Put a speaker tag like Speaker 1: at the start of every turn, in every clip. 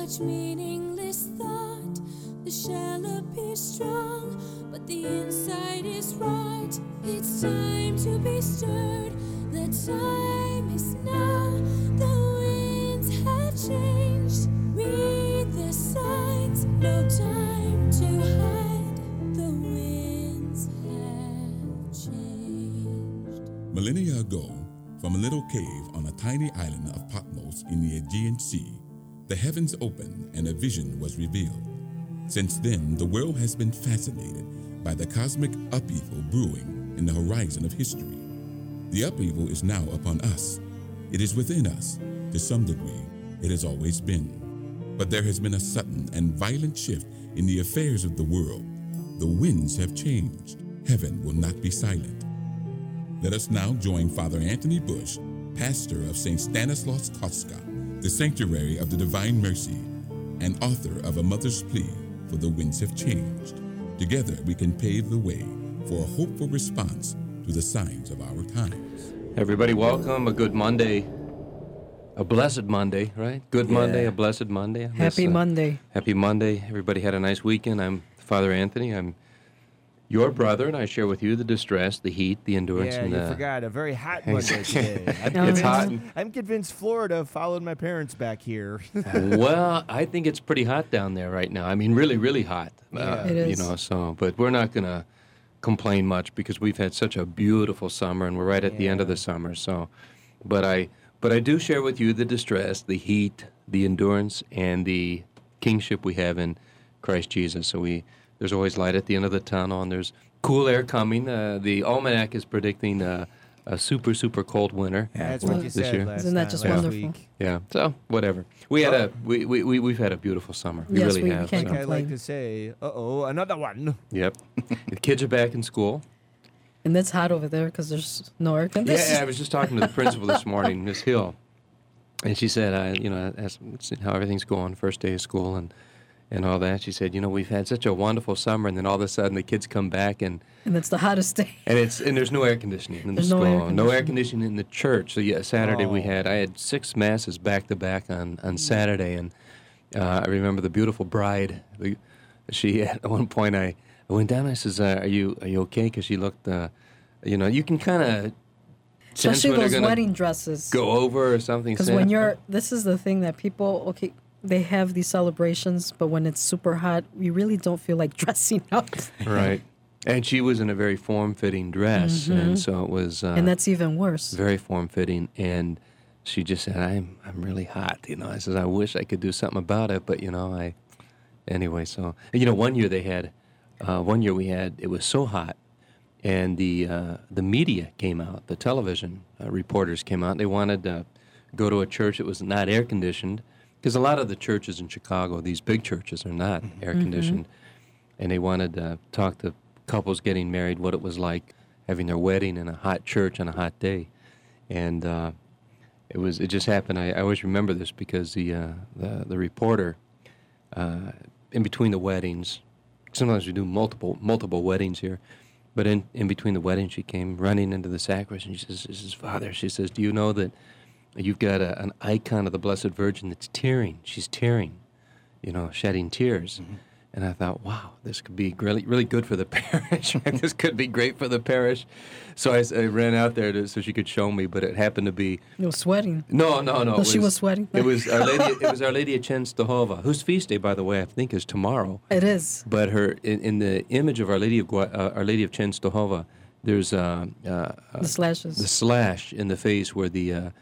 Speaker 1: much meaningless thought. The shell appears strong, but the inside is rot. It's time to be stirred. The time is now. The winds have changed. Read the signs. No time to hide. The winds have changed.
Speaker 2: Millennia ago, from a little cave on a tiny island of Patmos in the Aegean Sea, the heavens opened and a vision was revealed. Since then, the world has been fascinated by the cosmic upheaval brewing in the horizon of history. The upheaval is now upon us. It is within us. To some degree, it has always been. But there has been a sudden and violent shift in the affairs of the world. The winds have changed. Heaven will not be silent. Let us now join Father Anthony Bush, pastor of St. Stanislaus Kostka, the Sanctuary of the Divine Mercy, and author of A Mother's Plea for the Winds Have Changed. Together we can pave the way for a hopeful response to the signs of our times.
Speaker 3: Everybody welcome, a good Monday, a blessed Monday, right? Good Monday, a blessed Monday.
Speaker 4: Happy Monday.
Speaker 3: Happy Monday. Everybody had a nice weekend. I'm Father Anthony. I'm your brother, and I share with you the distress, the heat, the endurance.
Speaker 5: Yeah,
Speaker 3: and
Speaker 5: you forgot. A very hot Monday today.
Speaker 3: It's hot.
Speaker 5: I'm convinced Florida followed my parents back here.
Speaker 3: Well, I think it's pretty hot down there right now. I mean, really, really hot.
Speaker 4: It is.
Speaker 3: You know, so, but we're not going to complain much because we've had such a beautiful summer, and we're right at the end of the summer. So, but I do share with you the distress, the heat, the endurance, and the kingship we have in Christ Jesus. So there's always light at the end of the tunnel, and there's cool air coming. The almanac is predicting a super, super cold winter.
Speaker 5: Yeah, that's what you
Speaker 3: this
Speaker 5: said
Speaker 3: year.
Speaker 4: Isn't that just wonderful?
Speaker 5: week.
Speaker 3: Yeah. So whatever. We've had a beautiful summer. We
Speaker 4: Yes,
Speaker 3: really
Speaker 4: we
Speaker 3: have.
Speaker 4: can't
Speaker 3: so.
Speaker 5: I like to say, another one.
Speaker 3: Yep. The kids are back in school.
Speaker 4: And it's hot over there because there's no air conditioning.
Speaker 3: Yeah, I was just talking to the principal this morning, Miss Hill, and she said, I asked how everything's going, first day of school, and all that. She said, we've had such a wonderful summer, and then all of a sudden the kids come back and
Speaker 4: it's the hottest day.
Speaker 3: and there's no air conditioning in the
Speaker 4: There's
Speaker 3: school,
Speaker 4: no air
Speaker 3: conditioning in the church. So yeah, Saturday I had 6 masses back to back on Saturday, and I remember the beautiful bride. She at one point I went down. I says, "Are you okay?" Because she looked, you can kind of sense
Speaker 4: Especially
Speaker 3: when
Speaker 4: those
Speaker 3: they're gonna
Speaker 4: wedding dresses.
Speaker 3: go over or something.
Speaker 4: Because when this is the thing that people, they have these celebrations, but when it's super hot, we really don't feel like dressing up.
Speaker 3: Right. And she was in a very form-fitting dress, and so it was.
Speaker 4: And that's even worse.
Speaker 3: Very form-fitting, and she just said, "I'm really hot." I says, "I wish I could do something about it, but anyway." So one year it was so hot, and the media came out, the television reporters came out. They wanted to go to a church that was not air conditioned, because a lot of the churches in Chicago, these big churches, are not air conditioned, and they wanted to talk to couples getting married, what it was like having their wedding in a hot church on a hot day, and it just happened. I always remember this because the reporter in between the weddings, sometimes we do multiple weddings here, but in between the weddings, she came running into the sacristy, and she says, "This is Father." She says, "Do you know that you've got an icon of the Blessed Virgin that's tearing? She's tearing, shedding tears." And I thought, wow, this could be really, really good for the parish. This could be great for the parish. So I ran out there so she could show me, but it happened to be...
Speaker 4: It was sweating.
Speaker 3: No.
Speaker 4: She was sweating.
Speaker 3: It was Our Lady of Czestochowa, whose feast day, by the way, I think is tomorrow.
Speaker 4: It is.
Speaker 3: But in the image of Our Lady of Czestochowa, there's
Speaker 4: The slashes.
Speaker 3: the slash in the face where the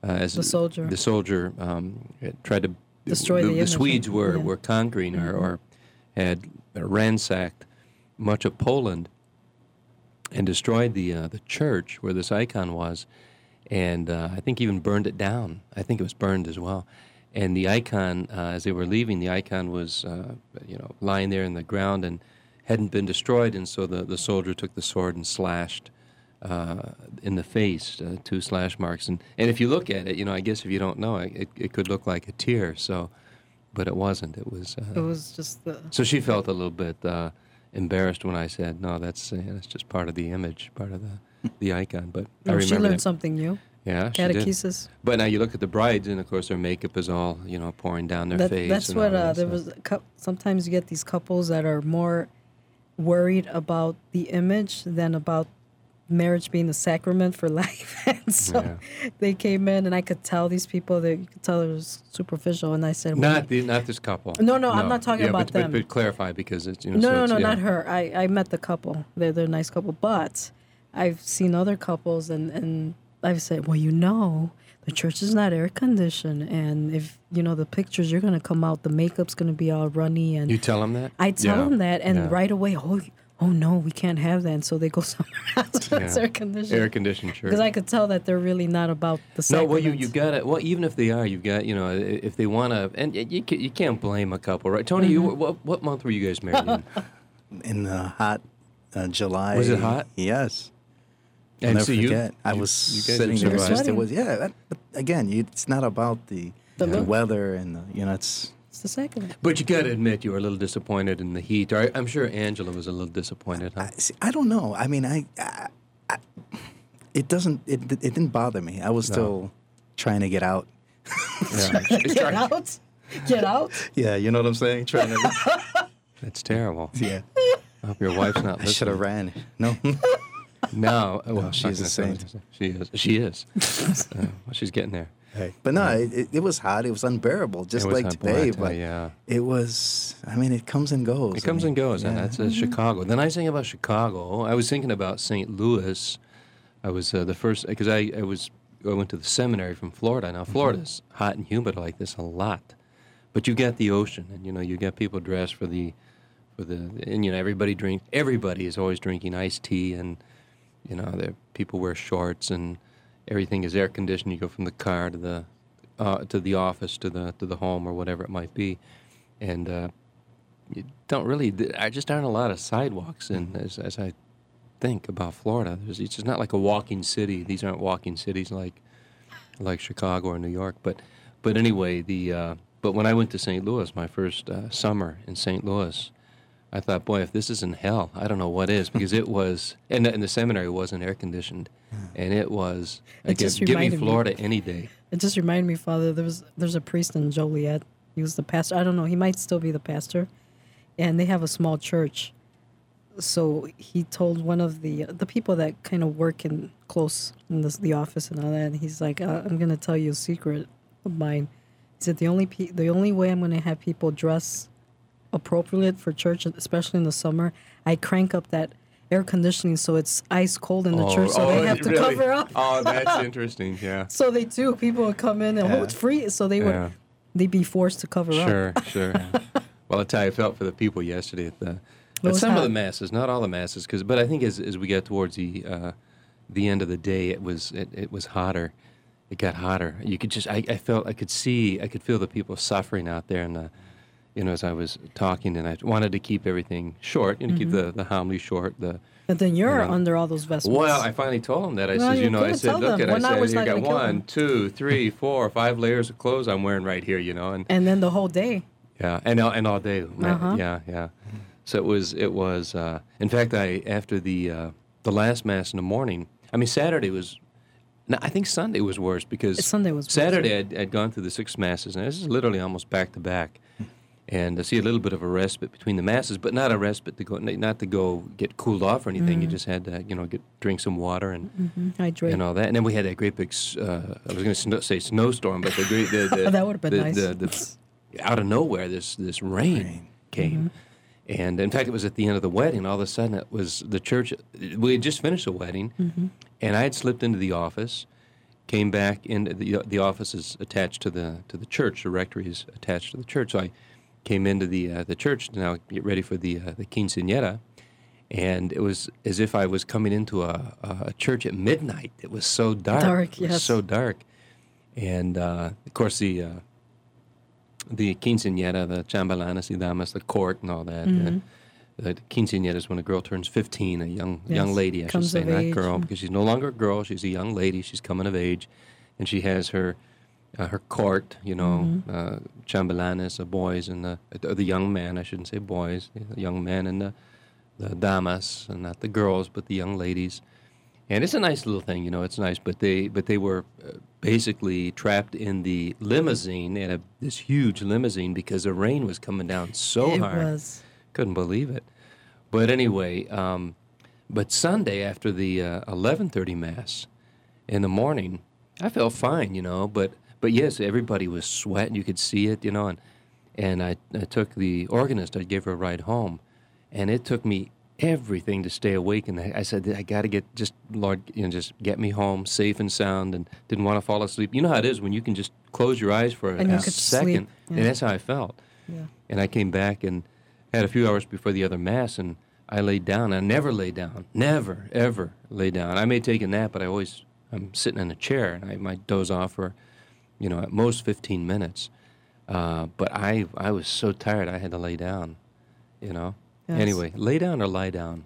Speaker 3: soldier tried to
Speaker 4: Destroy the image.
Speaker 3: Swedes were
Speaker 4: Yeah.
Speaker 3: conquering or had ransacked much of Poland and destroyed the church where this icon was, and I think even burned it down. I think it was burned as well. And the icon, as they were leaving, the icon was lying there in the ground and hadn't been destroyed, and so the soldier took the sword and slashed in the face, 2 slash marks. And if you look at it, I guess if you don't know, it could look like a tear, so... But it wasn't. It was
Speaker 4: just
Speaker 3: So she felt a little bit embarrassed when I said, "No, that's just part of the image, part of the icon." But I remember
Speaker 4: she learned
Speaker 3: that.
Speaker 4: something new.
Speaker 3: Yeah, she did.
Speaker 4: catechesis.
Speaker 3: But now you look at the brides, and of course their makeup is all pouring down their face.
Speaker 4: That's
Speaker 3: and
Speaker 4: what
Speaker 3: all that
Speaker 4: there
Speaker 3: stuff.
Speaker 4: was. Sometimes you get these couples that are more worried about the image than about marriage being the sacrament for life. And so they came in, and I could tell these people that you could tell it was superficial. And I said,
Speaker 3: Not this couple.
Speaker 4: No, I'm not talking about them.
Speaker 3: But clarify because it's
Speaker 4: No,
Speaker 3: so it's,
Speaker 4: not her. I met the couple. They're a nice couple. But I've seen other couples, and I've said, well, the church is not air conditioned, and if the pictures, you're gonna come out, the makeup's gonna be all runny, and
Speaker 3: You tell them that?
Speaker 4: I tell them that, and
Speaker 3: Yeah.
Speaker 4: right away, oh no, we can't have that, and so they go somewhere else where it's
Speaker 3: Yeah.
Speaker 4: air conditioned.
Speaker 3: Air conditioned church.
Speaker 4: Because I could tell that they're really not about the
Speaker 3: No,
Speaker 4: sacrament.
Speaker 3: well, you got it. Well, even if they are, you've got, if they want to, and you can't blame a couple, right? Tony, what month were you guys married in?
Speaker 6: In the hot July.
Speaker 3: Was it hot?
Speaker 6: Yes. I'll
Speaker 3: And
Speaker 6: never
Speaker 3: so you-
Speaker 6: forget. I
Speaker 3: you-
Speaker 6: was
Speaker 3: you guys
Speaker 6: sitting
Speaker 3: were
Speaker 6: there.
Speaker 3: surprised.
Speaker 6: Just, it was but again, it's not about the weather and it's.
Speaker 4: It's the sacrament.
Speaker 3: But you got to admit you were a little disappointed in the heat. I'm sure Angela was a little disappointed, huh?
Speaker 6: I don't know. I mean, it doesn't. It didn't bother me. I was still trying to get out.
Speaker 3: Yeah.
Speaker 4: Get out. Get out.
Speaker 6: Yeah, you know what I'm saying. Trying to.
Speaker 3: That's terrible.
Speaker 6: Yeah.
Speaker 3: I hope your wife's not
Speaker 6: I should have
Speaker 3: listening.
Speaker 6: ran. No.
Speaker 3: No. Well,
Speaker 6: she's a
Speaker 3: not gonna
Speaker 6: saint.
Speaker 3: say- She is. She is. Well, she's getting there.
Speaker 6: Hey. But no, it was hot. It was unbearable, just
Speaker 3: It was
Speaker 6: like
Speaker 3: hot, boy, I
Speaker 6: today.
Speaker 3: tell
Speaker 6: But
Speaker 3: you, yeah.
Speaker 6: it was. I mean, it comes and goes.
Speaker 3: It comes and goes, and
Speaker 6: yeah.
Speaker 3: that's Chicago. The nice thing about Chicago, I was thinking about St. Louis. I was the first because I went to the seminary from Florida. Now Florida's hot and humid like this a lot, but you got the ocean, and you got people dressed for the and everybody is always drinking iced tea, and people wear shorts, and everything is air conditioned. You go from the car to the office to the home or whatever it might be, and you don't really. There just aren't a lot of sidewalks, and as I think about Florida, it's just not like a walking city. These aren't walking cities like Chicago or New York. But anyway, but when I went to St. Louis, my first summer in St. Louis, I thought, boy, if this isn't hell, I don't know what is, because it was, and the seminary wasn't air conditioned, and it was.
Speaker 4: just
Speaker 3: Give me
Speaker 4: reminded me.
Speaker 3: Florida any day.
Speaker 4: It just reminded me, Father, there's a priest in Joliet. He was the pastor. I don't know. He might still be the pastor. And they have a small church. So he told one of the people that kind of work close in the office and all that, and he's like, I'm going to tell you a secret of mine. He said, the only way I'm going to have people dress appropriate for church, especially in the summer, I crank up that air conditioning so it's ice cold in the church, so they have to
Speaker 3: really?
Speaker 4: cover up.
Speaker 3: Oh, that's interesting. Yeah.
Speaker 4: So they do. People would come in and it's free. So
Speaker 3: Yeah.
Speaker 4: they'd be forced to cover up.
Speaker 3: Sure. Well, I tell you, I felt for the people yesterday at
Speaker 4: was
Speaker 3: some of
Speaker 4: hot.
Speaker 3: the masses, not all the masses, but I think as we got towards the end of the day, it was hotter. It got hotter. You could just, I could feel the people suffering out there, and as I was talking, and I wanted to keep everything short, keep the homily short.
Speaker 4: But then you're under all those vestments.
Speaker 3: Well, I finally told him that. I
Speaker 4: Well,
Speaker 3: said,
Speaker 4: you
Speaker 3: I
Speaker 4: couldn't
Speaker 3: said,
Speaker 4: tell
Speaker 3: look
Speaker 4: them.
Speaker 3: at,
Speaker 4: 1
Speaker 3: I
Speaker 4: hour's
Speaker 3: said,
Speaker 4: not
Speaker 3: you got
Speaker 4: gonna kill them.
Speaker 3: 1, 2, 3, 4, 5 layers of clothes I'm wearing right here, and
Speaker 4: And then the whole day.
Speaker 3: yeah, and all day.
Speaker 4: Uh-huh.
Speaker 3: Yeah. So it was. In fact, after the last mass in the morning. I mean, Saturday was. No, I think Sunday was worse because
Speaker 4: Sunday was worse,
Speaker 3: Saturday. I'd gone through the 6 masses, and this is literally almost back to back, and to see a little bit of a respite between the masses, but not a respite to go, not to go get cooled off or anything. You just had to, drink some water and
Speaker 4: Hydrate.
Speaker 3: and all that. And then we had that great big. I was going to say snowstorm, but
Speaker 4: That would've been nice.
Speaker 3: Out of nowhere, this rain came. And in fact, it was at the end of the wedding. All of a sudden, it was the church. We had just finished the wedding, and I had slipped into the office, came back into the office is attached to the church. The rectory is attached to the church. So I came into the church to now get ready for the quinceañera, and it was as if I was coming into a church at midnight. It was so dark.
Speaker 4: Dark,
Speaker 3: It was
Speaker 4: yes.
Speaker 3: so dark, and of course the quinceañera, the chambelanas y damas, the court and all that. The quinceañera is when a girl turns 15, a young
Speaker 4: Yes,
Speaker 3: lady, I should
Speaker 4: comes
Speaker 3: say,
Speaker 4: of
Speaker 3: not
Speaker 4: age.
Speaker 3: girl, because she's no longer a girl. She's a young lady. She's coming of age, and she has her court, chambelanes, the boys, and the young man. I shouldn't say boys, the young men and the damas, and not the girls, but the young ladies. And it's a nice little thing, it's nice, but they were basically trapped in the limousine, in this huge limousine, because the rain was coming down so hard.
Speaker 4: It was.
Speaker 3: Couldn't believe it. But anyway, but Sunday after the 11:30 Mass in the morning, I felt fine, but yes, everybody was sweating. You could see it, and I took the organist, I gave her a ride home, and it took me everything to stay awake. And I said, I got to Lord, just get me home safe and sound, and didn't want to fall asleep. You know how it is when you can just close your eyes for
Speaker 4: And you
Speaker 3: a
Speaker 4: could
Speaker 3: second,
Speaker 4: sleep,
Speaker 3: and
Speaker 4: yeah.
Speaker 3: that's how I felt.
Speaker 4: Yeah.
Speaker 3: And I came back and had a few hours before the other Mass, and I laid down. I never lay down. Never, ever lay down. I may take a nap, but I'm sitting in a chair, and I might doze off for, at most 15 minutes. But I was so tired I had to lay down,
Speaker 4: Yes.
Speaker 3: Anyway, lay down or lie down?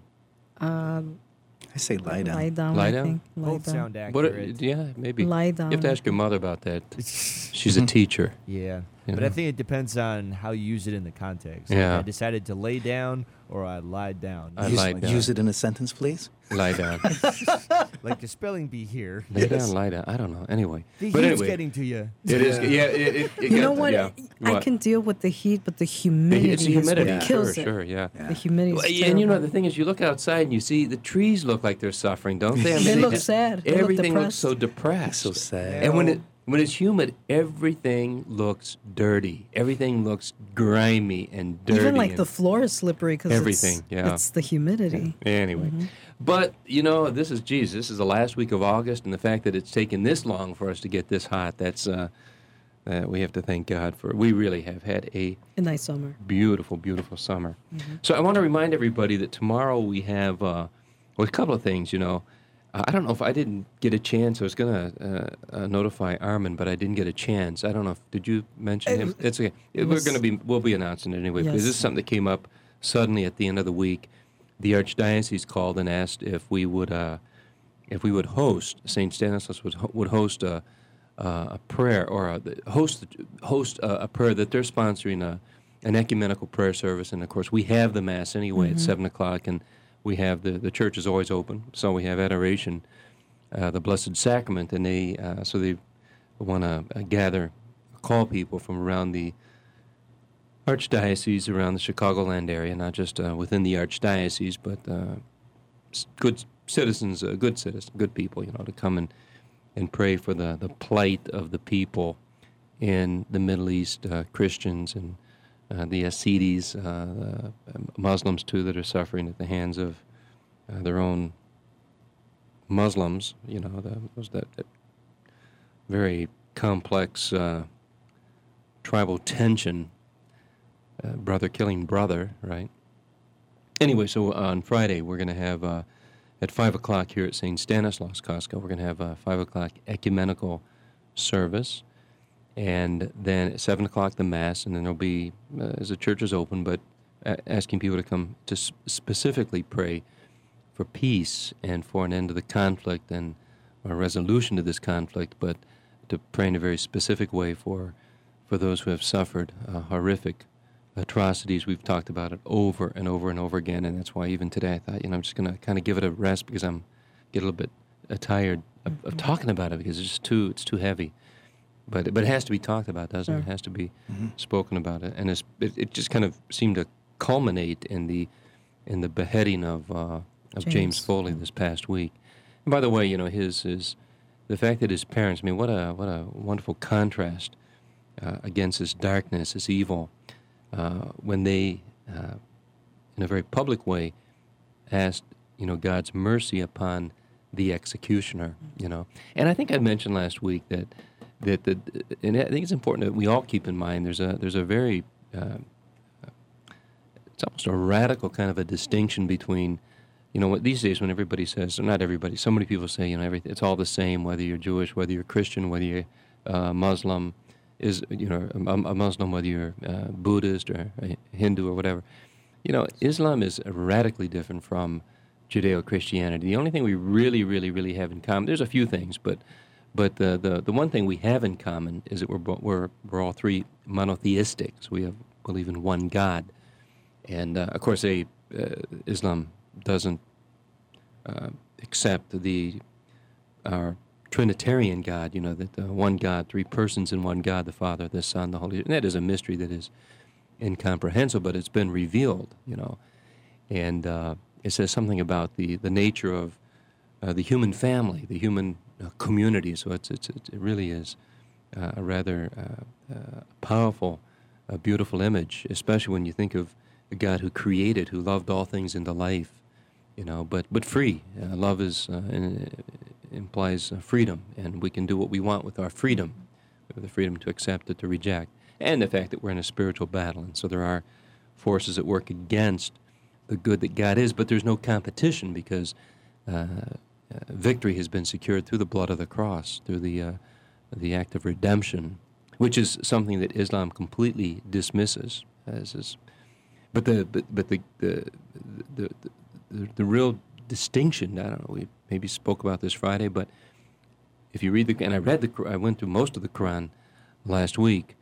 Speaker 6: I say lie down.
Speaker 4: Lie down.
Speaker 3: Lie
Speaker 4: I
Speaker 3: down?
Speaker 4: think. Lie
Speaker 5: Both
Speaker 4: down.
Speaker 5: sound
Speaker 3: What?
Speaker 5: accurate.
Speaker 3: Yeah, maybe.
Speaker 4: Lie
Speaker 3: You have to
Speaker 4: down.
Speaker 3: ask your mother about that. She's a teacher.
Speaker 5: Yeah.
Speaker 3: You
Speaker 5: But
Speaker 3: know.
Speaker 5: I think it depends on how you use it in the context.
Speaker 3: Yeah.
Speaker 5: I decided to lay down or I lied down.
Speaker 3: I
Speaker 6: use,
Speaker 3: lied down.
Speaker 6: use it in a sentence, please.
Speaker 3: Lie down.
Speaker 5: Like the spelling bee here.
Speaker 3: Lay down, lie down. I don't know. Anyway.
Speaker 5: The
Speaker 3: But
Speaker 5: heat's
Speaker 3: anyway.
Speaker 5: getting to you.
Speaker 3: It is. Yeah. It
Speaker 4: You know
Speaker 3: got-
Speaker 4: what?
Speaker 3: Yeah.
Speaker 4: I
Speaker 3: What?
Speaker 4: can deal with the heat, but the humidity,
Speaker 3: It's the
Speaker 4: is what
Speaker 3: humidity.
Speaker 4: kills
Speaker 3: Sure,
Speaker 4: it.
Speaker 3: sure, yeah.
Speaker 4: The humidity
Speaker 3: Well,
Speaker 4: is
Speaker 3: yeah, and
Speaker 4: terrible.
Speaker 3: the thing is, you look outside and you see the trees look like they're suffering, don't they? I
Speaker 4: They look
Speaker 3: just-
Speaker 4: sad. They look
Speaker 3: Everything looks
Speaker 4: depressed.
Speaker 3: so depressed.
Speaker 6: So sad.
Speaker 3: And when it's humid, everything looks dirty. Everything looks grimy and dirty.
Speaker 4: Even like
Speaker 3: and
Speaker 4: the floor is slippery because
Speaker 3: Everything, yeah.
Speaker 4: it's the humidity.
Speaker 3: Anyway, but this is Jesus. This is the last week of August, and the fact that it's taken this long for us to get this hot, that's we have to thank God for. We really have had a
Speaker 4: A nice summer.
Speaker 3: beautiful, beautiful summer. So I want to remind everybody that tomorrow we have a couple of things. I don't know if I didn't get a chance. I was going to notify Armin, but I didn't get a chance. I don't know. Did you mention him? It's okay. We'll be announcing it anyway because
Speaker 4: Yes.
Speaker 3: this is something that came up suddenly at the end of the week. The Archdiocese called and asked if we would host, St. Stanislaus would host a prayer or host a prayer that they're sponsoring an ecumenical prayer service, and of course we have the Mass anyway at 7:00, and we have the church is always open, so we have adoration, the Blessed Sacrament, and they want to call people from around the Archdiocese, around the Chicagoland area, not just within the Archdiocese, but good citizens, good people, to come and pray for the plight of the people in the Middle East, Christians and the Yazidis, Muslims too, that are suffering at the hands of their own Muslims. That very complex tribal tension, brother killing brother, right? Anyway, so on Friday we're going to have at 5:00 here at St. Stanislaus Costco, we're going to have a 5:00 ecumenical service. And then at 7:00 the Mass, and then there'll be, as the church is open, but asking people to come to specifically pray for peace and for an end to the conflict and a resolution to this conflict, but to pray in a very specific way for those who have suffered horrific atrocities. We've talked about it over and over and over again, and that's why even today I thought, I'm just going to kind of give it a rest because I'm get a little bit tired of talking about it because it's too heavy. But it has to be talked about, doesn't it? It has to be spoken about it, and it just kind of seemed to culminate in the beheading of James Foley this past week. And by the way, the fact that his parents. I mean, what a wonderful contrast against his darkness, his evil, when they, in a very public way, asked God's mercy upon the executioner. And I think I mentioned last week that and I think it's important that we all keep in mind there's a very it's almost a radical kind of a distinction between what these days when everybody says, or not everybody, so many people say everything, it's all the same, whether you're Jewish, whether you're Christian, whether you're Muslim, a Muslim, whether you're Buddhist or a Hindu or whatever. Islam is radically different from Judeo-Christianity. The only thing we really, really, really have in common, there's a few things, but the one thing we have in common is that we're all three monotheistic. So we believe in one God, and of course, Islam doesn't accept our Trinitarian God, that one God, three persons in one God, the Father, the Son, the Holy Spirit. And that is a mystery that is incomprehensible, but it's been revealed, And it says something about the nature of the human family, the human community. So it really is a rather powerful, beautiful image, especially when you think of a God who created, who loved all things into life, but free. Love implies freedom, and we can do what we want with our freedom. We have the freedom to accept it, to reject, and the fact that we're in a spiritual battle, and so there are forces at work against the good that God is, but there's no competition because victory has been secured through the blood of the cross, through the act of redemption, which is something that Islam completely dismisses. But the real distinction, I don't know, we maybe spoke about this Friday, but if you read I went through most of the Quran last week,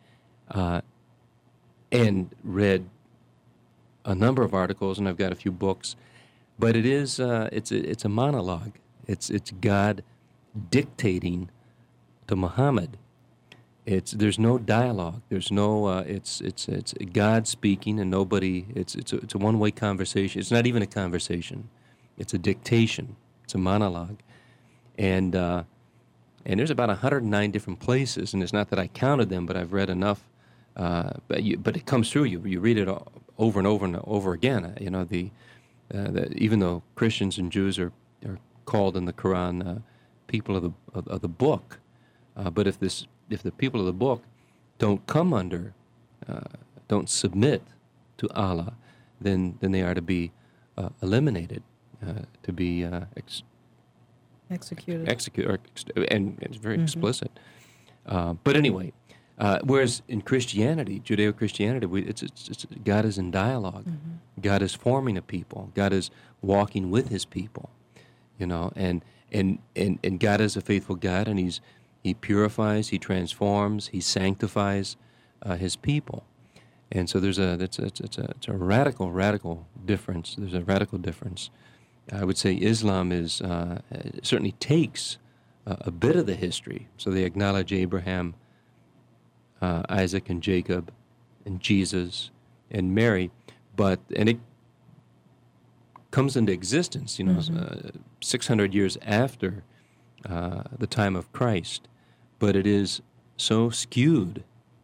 Speaker 3: and read a number of articles, and I've got a few books, but it's a monologue. It's God dictating to Muhammad. There's no dialogue. There's no. It's God speaking, and nobody. It's a one-way conversation. It's not even a conversation. It's a dictation. It's a monologue, and there's about 109 different places, and it's not that I counted them, but I've read enough. But it comes through you. You read it over and over and over again. Even though Christians and Jews are called in the Quran people of the book, but if the people of the book don't come under, don't submit to Allah, then they are to be eliminated, to be
Speaker 4: executed.
Speaker 3: And it's very explicit. But anyway, whereas in Christianity, Judeo-Christianity, it's God is in dialogue. Mm-hmm. God is forming a people. God is walking with His people, and God is a faithful God, and He purifies, He transforms, He sanctifies His people. And so it's a radical difference. There's a radical difference. I would say Islam certainly takes a bit of the history. So they acknowledge Abraham, Isaac and Jacob, and Jesus and Mary, and it comes into existence, 600 years after the time of Christ. But it is so skewed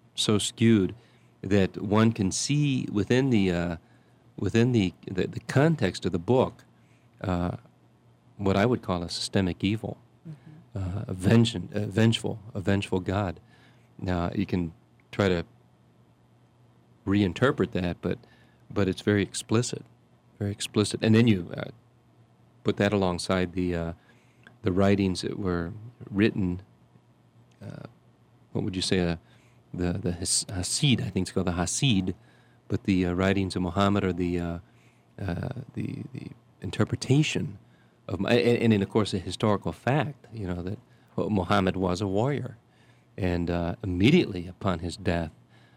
Speaker 3: that one can see within the context of the book what I would call a systemic evil, a vengeful God. Now you can try to reinterpret that, but it's very explicit, and then you put that alongside the writings that were written. What would you say? The Hasid, I think it's called the Hasid, but the writings of Muhammad are the interpretation of, and of course a historical fact, that Muhammad was a warrior, and immediately upon his death,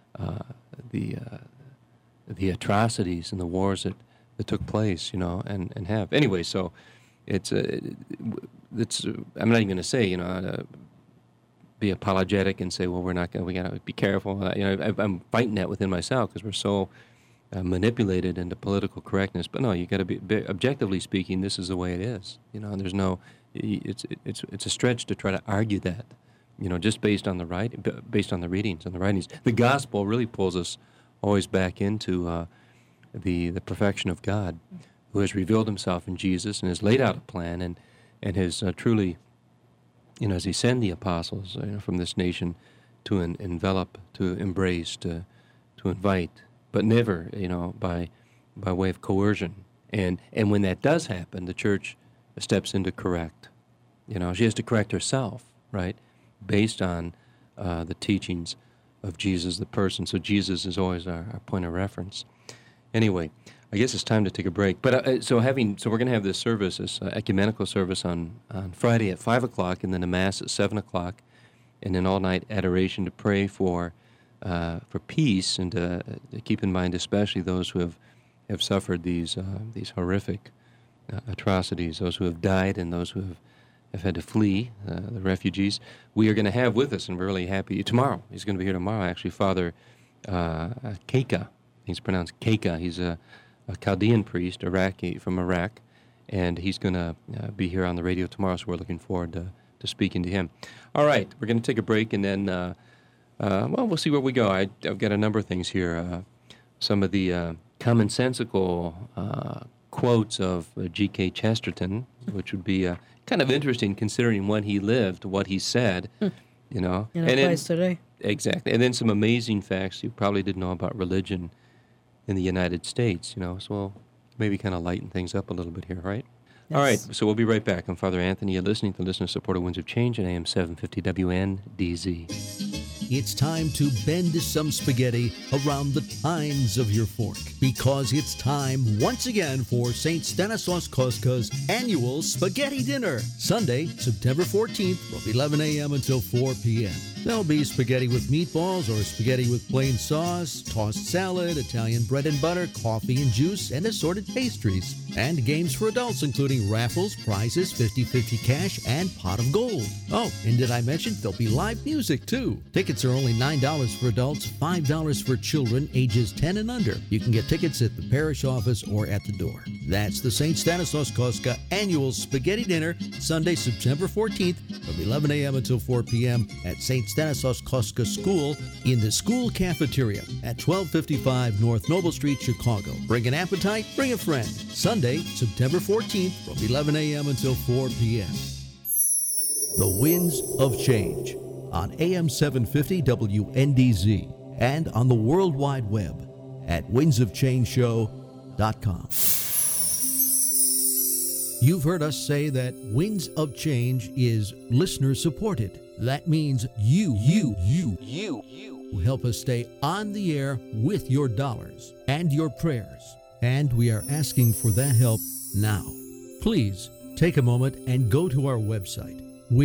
Speaker 3: the atrocities and the wars that took place, and have anyway. So it's I'm not even going to say, be apologetic and say, well, we got to be careful. I'm fighting that within myself because we're so manipulated into political correctness. But no, you got to be objectively speaking. This is the way it is. And there's no. It's a stretch to try to argue that. Just based on the readings and the writings. The gospel really pulls us always back into the perfection of God, who has revealed Himself in Jesus and has laid out a plan and has truly. As He sent the apostles from this nation to envelop, to embrace, to invite, but never, by way of coercion. And when that does happen, the church steps in to correct. She has to correct herself, right, based on the teachings of Jesus, the person. So Jesus is always our point of reference. Anyway, I guess it's time to take a break. But so we're going to have this service, this ecumenical service on Friday at 5 o'clock, and then a Mass at 7 o'clock, and an all-night adoration to pray for peace, and to keep in mind especially those who have suffered these horrific atrocities, those who have died and those who have had to flee, the refugees. We are going to have with us, and we're really happy, tomorrow, he's going to be here tomorrow, actually, Father Keika. He's pronounced Keika. He's a Chaldean priest, from Iraq, and he's going to be here on the radio tomorrow, so we're looking forward to speaking to him. All right, we're going to take a break, and then, we'll see where we go. I've got a number of things here. Some of the commonsensical quotes of G.K. Chesterton, which would be kind of interesting considering when he lived, what he said, you know.
Speaker 4: And it applies today.
Speaker 3: Exactly. And then some amazing facts you probably didn't know about religion in the United States, you know. So we'll maybe kind of lighten things up a little bit here, right?
Speaker 4: Yes.
Speaker 3: All right, so we'll be right back. I'm Father Anthony. You're listening to listener-supported Winds of Change at AM 750 WNDZ.
Speaker 7: It's time to bend some spaghetti around the tines of your fork, because it's time once again for St. Stanislaus Kostk's annual spaghetti dinner. Sunday, September 14th from 11 a.m. until 4 p.m. There'll be spaghetti with meatballs or spaghetti with plain sauce, tossed salad, Italian bread and butter, coffee and juice, and assorted pastries. And games for adults, including raffles, prizes, 50-50 cash, and pot of gold. Oh, and did I mention there'll be live music, too? Tickets are only $9 for adults, $5 for children ages 10 and under. You can get tickets at the parish office or at the door. That's the St. Stanislaus Kostka Annual Spaghetti Dinner, Sunday, September 14th from 11 a.m. until 4 p.m. at St. Stanislaus Kostka School in the school cafeteria at 1255 North Noble Street, Chicago. Bring an appetite, bring a friend. Sunday, September 14th from 11 a.m. until 4 p.m. The Winds of Change on AM 750 WNDZ and on the World Wide Web at windsofchangeshow.com. You've heard us say that Winds of Change is listener supported. That means you help us stay on the air with your dollars and your prayers. And we are asking for that help now. Please take a moment and go to our website,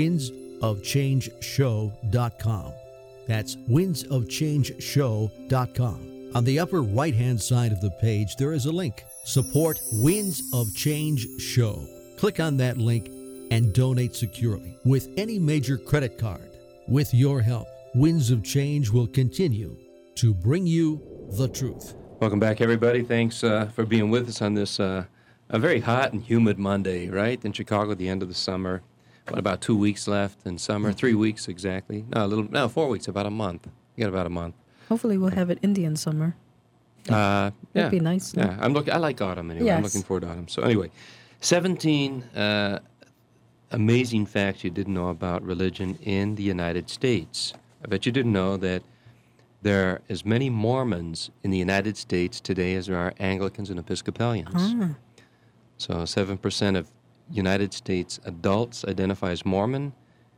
Speaker 7: windsofchangeshow.com. That's windsofchangeshow.com. On the upper right-hand side of the page, there is a link. Support Winds of Change Show. Click on that link and donate securely with any major credit card. With your help, Winds of Change will continue to bring you the truth.
Speaker 3: Welcome back, everybody. Thanks for being with us on this a very hot and humid Monday, right? In Chicago, the end of the summer. What, about 2 weeks left in summer? 3 weeks exactly. No, 4 weeks, about a month. You got about a month.
Speaker 4: Hopefully we'll have it Indian summer.
Speaker 3: Yeah.
Speaker 4: That'd be nice.
Speaker 3: Yeah, I like autumn anyway.
Speaker 4: Yes.
Speaker 3: I'm looking forward to autumn. So anyway, 17 amazing facts you didn't know about religion in the United States. I bet you didn't know that there are as many Mormons in the United States today as there are Anglicans and Episcopalians. So 7% of United States adults identify as Mormon.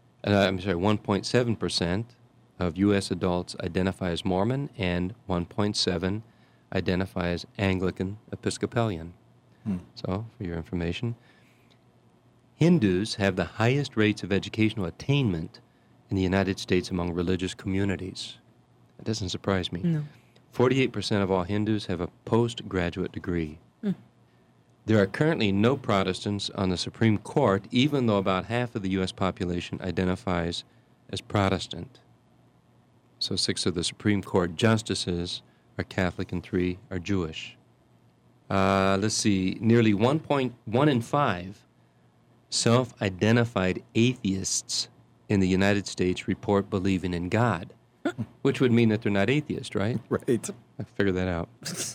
Speaker 3: 1.7% of U.S. adults identify as Mormon, and 1.7% identify as Anglican Episcopalian. So, for your information, Hindus have the highest rates of educational attainment in the United States among religious communities. That doesn't surprise me.
Speaker 4: No.
Speaker 3: 48% of all Hindus have a postgraduate degree. There are currently no Protestants on the Supreme Court, even though about half of the U.S. population identifies as Protestant. So 6 of the Supreme Court justices are Catholic and 3 are Jewish. Let's see, nearly 1.1 in 5 self-identified atheists in the United States report believing in God, which would mean that they're not atheists, right?
Speaker 6: Right.
Speaker 3: I figured that out.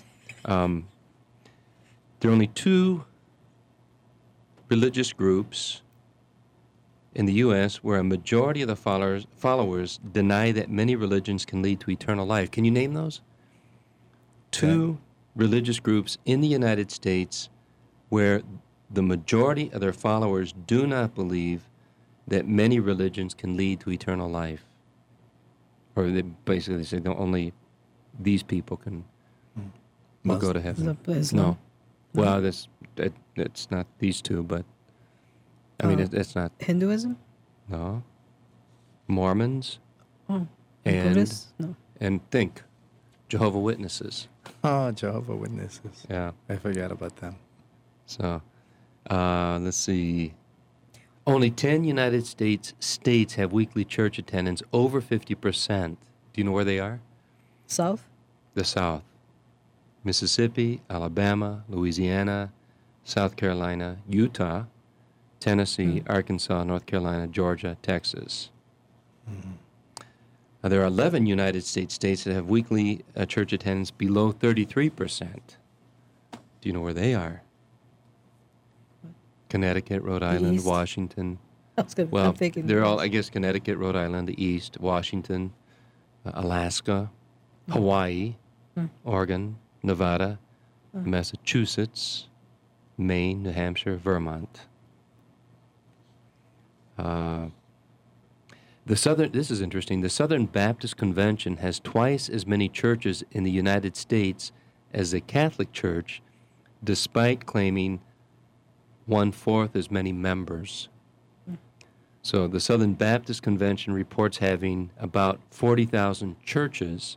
Speaker 3: There are only 2 religious groups in the U.S. where a majority of the followers deny that many religions can lead to eternal life. Can you name those? 2 religious groups in the United States where the majority of their followers do not believe that many religions can lead to eternal life. Or they basically say that only these people will go to heaven. No. Well, it's not these 2, but I mean, it's not.
Speaker 4: Hinduism?
Speaker 3: No. Mormons.
Speaker 4: Oh.
Speaker 3: And
Speaker 4: Buddhists? No.
Speaker 3: And think, Jehovah's Witnesses.
Speaker 6: Oh, Jehovah's Witnesses.
Speaker 3: Yeah.
Speaker 6: I forgot about them.
Speaker 3: So, Let's see. Only 10 United States have weekly church attendance over 50%. Do you know where they are?
Speaker 4: South?
Speaker 3: The South. Mississippi, Alabama, Louisiana, South Carolina, Utah, Tennessee, Arkansas, North Carolina, Georgia, Texas. There are 11 United States that have weekly church attendance below 33%. Do you know where they are? Connecticut, Rhode Island,
Speaker 4: East.
Speaker 3: Washington.
Speaker 4: I was gonna,
Speaker 3: Well,
Speaker 4: I'm thinking
Speaker 3: they're all, I guess, Connecticut, Rhode Island, the East, Washington, Alaska, Hawaii, Oregon, Nevada, Massachusetts, Maine, New Hampshire, Vermont. This is interesting. The Southern Baptist Convention has twice as many churches in the United States as the Catholic Church, despite claiming 1/4 as many members. So the Southern Baptist Convention reports having about 40,000 churches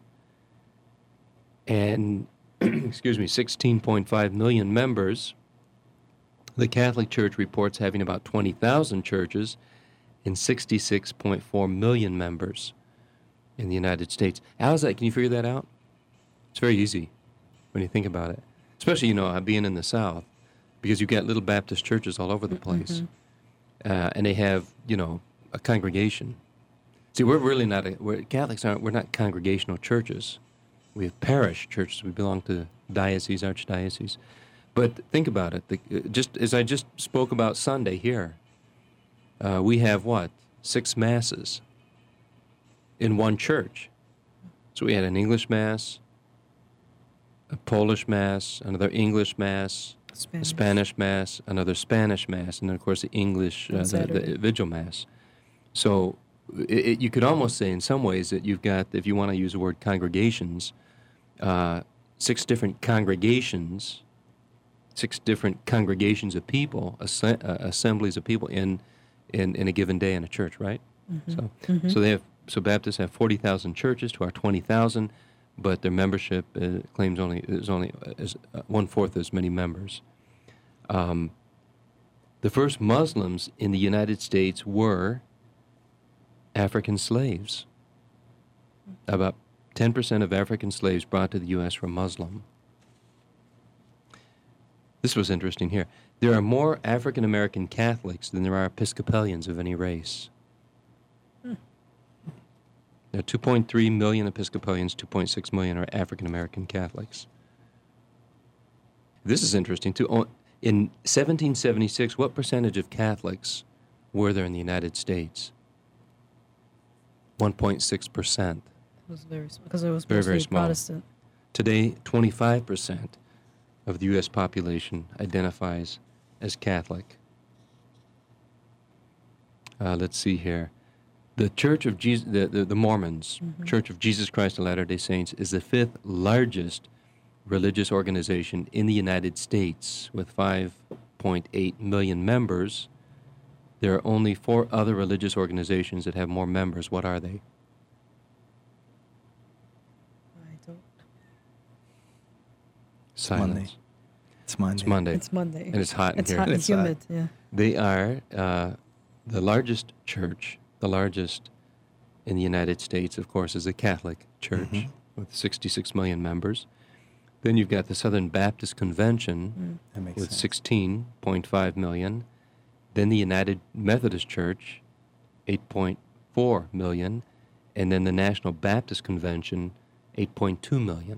Speaker 3: and, 16.5 million members. The Catholic Church reports having about 20,000 churches and 66.4 million members in the United States. How's that? Can you figure that out? It's very easy when you think about it. Especially, being in the South, because you've got little Baptist churches all over the place. And they have, a congregation. See, we're really not, Catholics we're not congregational churches. We have parish churches. We belong to diocese, archdiocese. But think about it. Just as I just spoke about Sunday here, we have 6 masses in one church. So we had an English Mass, a Polish Mass, another English Mass, a Spanish Mass, another Spanish Mass, and then, of course, the English, the Vigil Mass. So you could almost say in some ways that you've got, if you want to use the word congregations, 6 different congregations, 6 different congregations of people, assemblies of people in a given day in a church, right? So Baptists have 40,000 churches to our 20,000, but their membership claims only 1/4 as many members. The first Muslims in the United States were African slaves. About 10% of African slaves brought to the U.S. were Muslim. This was interesting here. There are more African American Catholics than there are Episcopalians of any race. There are 2.3 million Episcopalians, 2.6 million are African American Catholics. This is interesting too. In 1776, what percentage of Catholics were there in the United States? 1.6%.
Speaker 4: it was very small because it was
Speaker 3: Very,
Speaker 4: mostly
Speaker 3: very small.
Speaker 4: Protestant.
Speaker 3: Today, 25% of the U.S. population identifies as Catholic. Let's see here. The Church of Jesus, the Mormons, Church of Jesus Christ of Latter-day Saints, is the 5th largest religious organization in the United States with 5.8 million members. There are only 4 other religious organizations that have more members. What are they?
Speaker 4: I don't.
Speaker 3: Silence.
Speaker 6: Monday. It's Monday.
Speaker 3: It's Monday.
Speaker 4: It's Monday.
Speaker 3: And it's hot in
Speaker 4: It's
Speaker 3: here.
Speaker 4: hot and
Speaker 6: It's hot.
Speaker 4: humid. Yeah.
Speaker 3: They are the largest church, the largest in the United States, of course, is the Catholic Church with 66 million members. Then you've got the Southern Baptist Convention
Speaker 6: That makes
Speaker 3: with
Speaker 6: sense.
Speaker 3: 16.5 million. Then the United Methodist Church, 8.4 million. And then the National Baptist Convention, 8.2 million.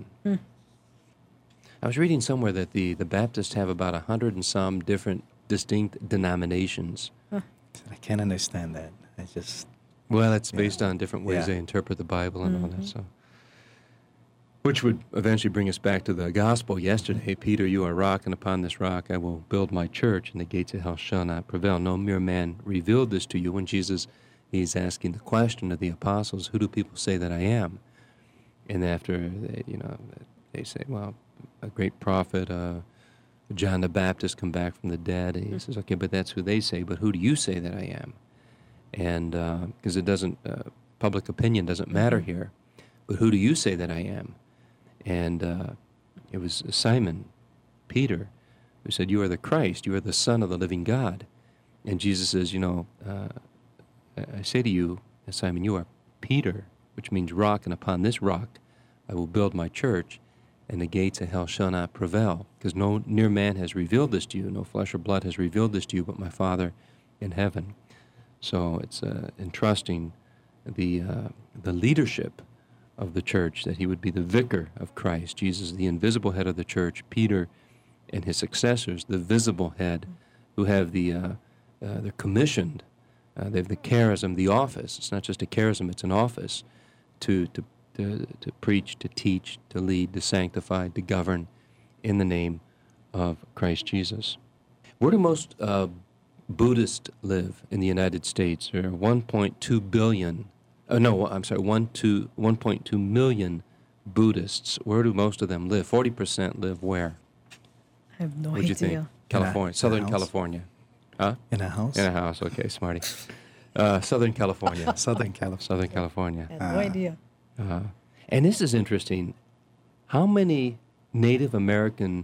Speaker 3: I was reading somewhere that the Baptists have about 100 and some different distinct denominations.
Speaker 6: I can't understand that. I just
Speaker 3: Well, it's based on different ways
Speaker 6: Yeah.
Speaker 3: they interpret the Bible and all that. So, which would eventually bring us back to the gospel yesterday. Peter, you are a rock, and upon this rock I will build my church, and the gates of hell shall not prevail. No mere man revealed this to you. When Jesus, he's asking the question of the apostles, who do people say that I am? And after, they say, well, a great prophet, John the Baptist come back from the dead. And he says, okay, but that's who they say, but who do you say that I am? And because it doesn't, public opinion doesn't matter here, but who do you say that I am? And it was Simon, Peter, who said, "You are the Christ, you are the Son of the living God." And Jesus says, I say to you, Simon, you are Peter, which means rock, and upon this rock I will build my church, and the gates of hell shall not prevail. Because no mere man has revealed this to you, no flesh or blood has revealed this to you, but my Father in heaven. So it's entrusting the leadership of the church, that he would be the vicar of Christ. Jesus, the invisible head of the church. Peter and his successors, the visible head, who have they're commissioned. They have the charism, the office. It's not just a charism; it's an office to preach, to teach, to lead, to sanctify, to govern, in the name of Christ Jesus. Where do most Buddhists live in the United States? There are 1.2 billion. 1.2 million Buddhists. Where do most of them live? 40% live where?
Speaker 4: I have no
Speaker 3: What do you
Speaker 4: idea.
Speaker 3: think? California, Southern
Speaker 6: house.
Speaker 3: California. Huh?
Speaker 6: In a house?
Speaker 3: In a house. Okay, smarty. Southern California.
Speaker 6: Southern California.
Speaker 3: Southern California.
Speaker 4: I have no idea.
Speaker 3: And this is interesting. How many Native American,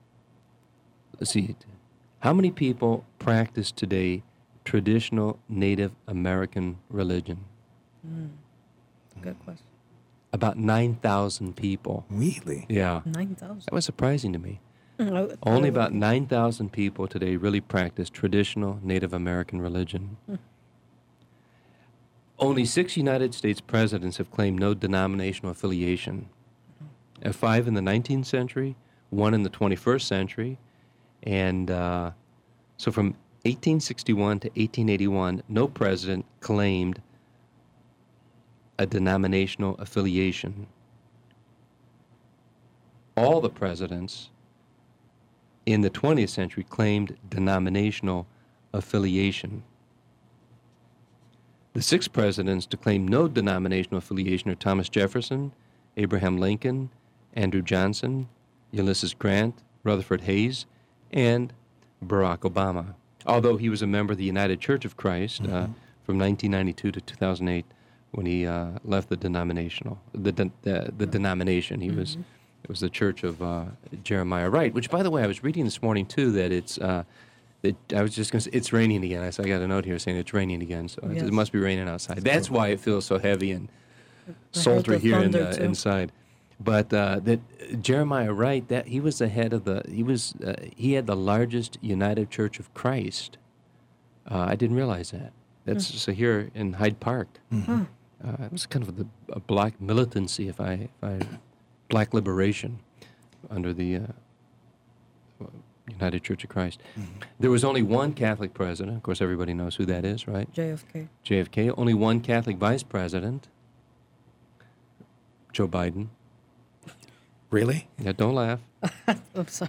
Speaker 3: how many people practice today traditional Native American religion?
Speaker 4: Good question.
Speaker 3: About 9,000 people.
Speaker 6: Really?
Speaker 3: Yeah.
Speaker 4: 9,000.
Speaker 3: That was surprising to me. Only about 9,000 people today really practice traditional Native American religion. Only 6 United States presidents have claimed no denominational affiliation. 5 in the 19th century, 1 in the 21st century, and so from 1861 to 1881, no president claimed a denominational affiliation. All the presidents in the 20th century claimed denominational affiliation. The 6 presidents to claim no denominational affiliation are Thomas Jefferson, Abraham Lincoln, Andrew Johnson, Ulysses Grant, Rutherford Hayes, and Barack Obama. Although he was a member of the United Church of Christ from 1992 to 2008, when he left the denominational, the denomination, he was. It was the Church of Jeremiah Wright, which, by the way, I was reading this morning too. That it's. I was just going to say it's raining again. I got a note here saying it's raining again, so
Speaker 4: Yes.
Speaker 3: it must be raining outside. That's why it feels so heavy and
Speaker 4: I heard
Speaker 3: sultry
Speaker 4: the
Speaker 3: here
Speaker 4: thunder, too.
Speaker 3: inside. But that Jeremiah Wright, that he was the head of the. He had the largest United Church of Christ. I didn't realize that. That's so here in Hyde Park. It was kind of a black militancy, if I black liberation under the United Church of Christ. There was only one Catholic president. Of course, everybody knows who that is, right?
Speaker 4: JFK.
Speaker 3: JFK. Only one Catholic vice president, Joe Biden.
Speaker 6: Really?
Speaker 3: Yeah, don't laugh.
Speaker 4: I'm sorry.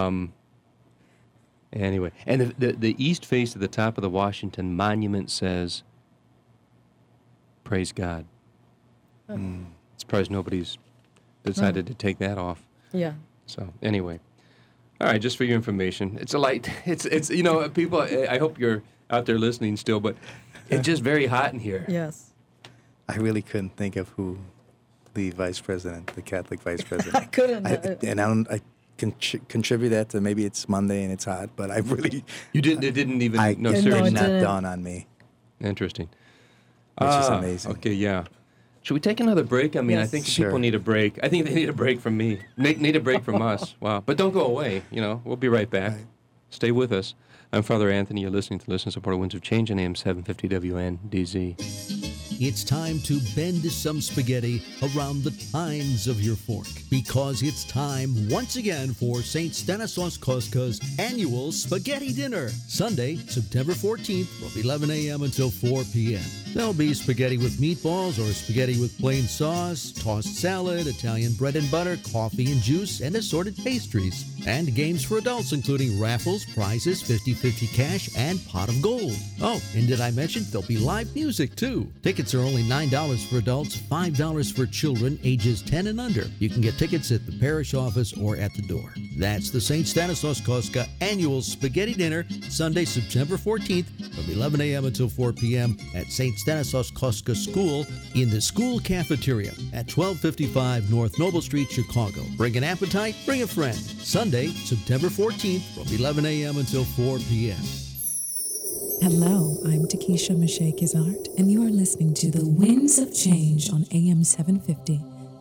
Speaker 3: Anyway, and the east face of the top of the Washington Monument says, "Praise God." Surprised nobody's decided to take that off.
Speaker 4: Yeah.
Speaker 3: So anyway, all right, just for your information, it's a light. It's people. I hope you're out there listening still, but it's just very hot in here.
Speaker 4: Yes.
Speaker 6: I really couldn't think of who the vice president, the Catholic vice president.
Speaker 4: I couldn't.
Speaker 6: I contribute that to maybe it's Monday and it's hot, but I really
Speaker 3: You didn't. It didn't even.
Speaker 6: I
Speaker 3: No,
Speaker 6: it
Speaker 3: seriously.
Speaker 6: did
Speaker 4: it
Speaker 6: not
Speaker 4: didn't.
Speaker 6: dawn on me,
Speaker 3: Interesting.
Speaker 6: which is amazing.
Speaker 3: Okay, yeah. Should we take another break? I mean, I
Speaker 4: Yes.
Speaker 3: think
Speaker 6: Sure.
Speaker 3: people need a break. I think they need a break from me. Need a break from us. Wow. But don't go away. We'll be right back.
Speaker 6: Right.
Speaker 3: Stay with us. I'm Father Anthony. You're listening to Listen Support of Winds of Change on AM 750 WNDZ.
Speaker 7: It's time to bend some spaghetti around the tines of your fork, because it's time once again for St. Stanislaus Kostk's annual spaghetti dinner, Sunday, September 14th from 11 a.m. until 4 p.m. There'll be spaghetti with meatballs or spaghetti with plain sauce, tossed salad, Italian bread and butter, coffee and juice, and assorted pastries. And games for adults, including raffles, prizes, 50-50 cash, and pot of gold. Oh, and did I mention there'll be live music, too? Tickets are only $9 for adults, $5 for children ages 10 and under. You can get tickets at the parish office or at the door. That's the St. Stanislaus Kostka Annual Spaghetti Dinner, Sunday, September 14th from 11 a.m. until 4 p.m. at St. Stanislaus Kostka School in the school cafeteria at 1255 North Noble Street, Chicago. Bring an appetite, bring a friend. Sunday, September 14th from 11 a.m. until 4 p.m.
Speaker 8: Hello, I'm Takesha Michelle Kizart, and you are listening to The Winds of Change on AM 750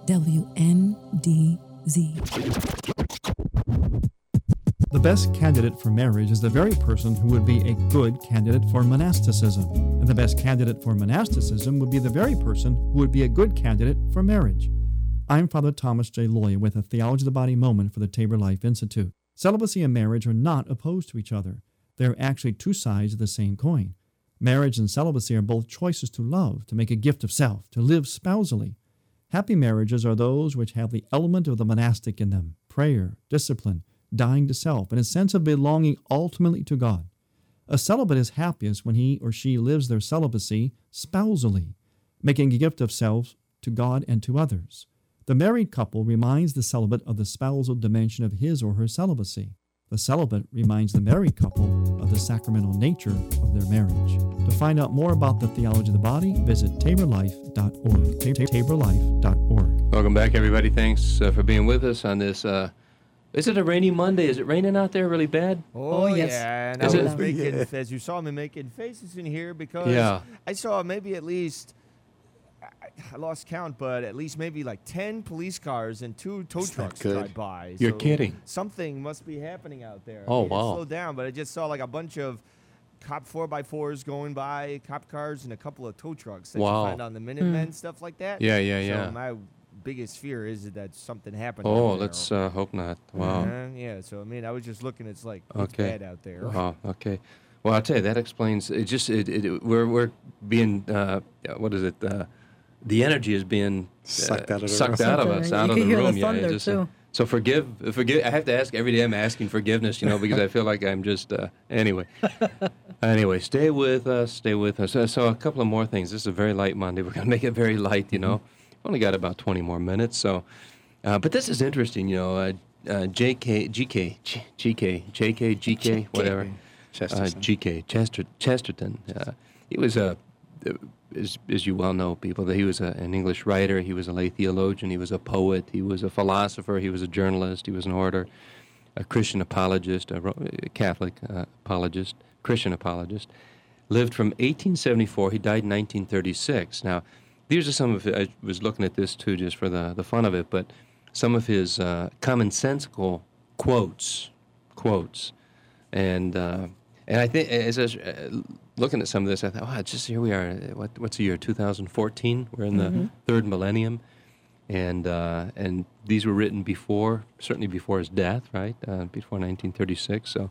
Speaker 8: WNDZ.
Speaker 9: The best candidate for marriage is the very person who would be a good candidate for monasticism. And the best candidate for monasticism would be the very person who would be a good candidate for marriage. I'm Father Thomas J. Loya with a Theology of the Body moment for the Tabor Life Institute. Celibacy and marriage are not opposed to each other. They're actually two sides of the same coin. Marriage and celibacy are both choices to love, to make a gift of self, to live spousally. Happy marriages are those which have the element of the monastic in them: prayer, discipline, dying to self, and a sense of belonging ultimately to God. A celibate is happiest when he or she lives their celibacy spousally, making a gift of self to God and to others. The married couple reminds the celibate of the spousal dimension of his or her celibacy. The celibate reminds the married couple of the sacramental nature of their marriage. To find out more about the theology of the body, visit taborlife.org. taborlife.org.
Speaker 3: Welcome back, everybody. Thanks for being with us on this. Is it a rainy Monday? Is it raining out there really bad?
Speaker 5: Oh,
Speaker 4: yes.
Speaker 5: yeah. And
Speaker 3: Is
Speaker 5: I
Speaker 3: it?
Speaker 5: was making, as you saw me making faces in here because
Speaker 3: Yeah.
Speaker 5: I saw maybe at least, I lost count, but at least maybe like 10 police cars and 2 tow trucks
Speaker 6: good.
Speaker 5: drive by.
Speaker 3: You're
Speaker 5: So
Speaker 3: kidding.
Speaker 5: Something must be happening out there.
Speaker 3: Oh,
Speaker 5: It
Speaker 3: wow.
Speaker 5: slowed down, but I just saw like a bunch of cop 4x4s going by, cop cars, and a couple of tow trucks that
Speaker 3: Wow.
Speaker 5: you find on the Minutemen, stuff like that.
Speaker 3: Yeah, yeah, yeah.
Speaker 5: So my biggest fear is that something happened.
Speaker 3: Oh,
Speaker 5: out there.
Speaker 3: let's hope not. Wow.
Speaker 5: Yeah, so I mean, I was just looking. It's like it's
Speaker 3: Okay.
Speaker 5: bad out there.
Speaker 3: Wow. Okay. Well, I'll tell you that explains. We're being what is it? The energy is being
Speaker 6: Sucked out of the
Speaker 3: sucked
Speaker 6: room.
Speaker 3: out of
Speaker 4: Sucked
Speaker 3: us,
Speaker 4: out.
Speaker 3: out
Speaker 4: You
Speaker 3: of
Speaker 4: can
Speaker 3: the
Speaker 4: hear the
Speaker 3: room. Yeah,
Speaker 4: thunder,
Speaker 3: just,
Speaker 4: too.
Speaker 3: so forgive. I have to ask every day. I'm asking forgiveness, because I feel like I'm just anyway. Anyway, stay with us. Stay with us. So a couple of more things. This is a very light Monday. We're going to make it very light. Only got about 20 more minutes. So, but this is interesting. GK, whatever. Chesterton. He was as you well know, people, that he was an English writer. He was a lay theologian. He was a poet. He was a philosopher. He was a journalist. He was an orator, a Christian apologist, a Catholic apologist, Christian apologist. Lived from 1874. He died in 1936. Now, these are some of I was looking at this too, just for the fun of it, but some of his commonsensical quotes, and I think as I was looking at some of this, I thought, wow, just here we are. What's the year? 2014. We're in the third millennium, and these were written certainly before his death, right? Before 1936. So,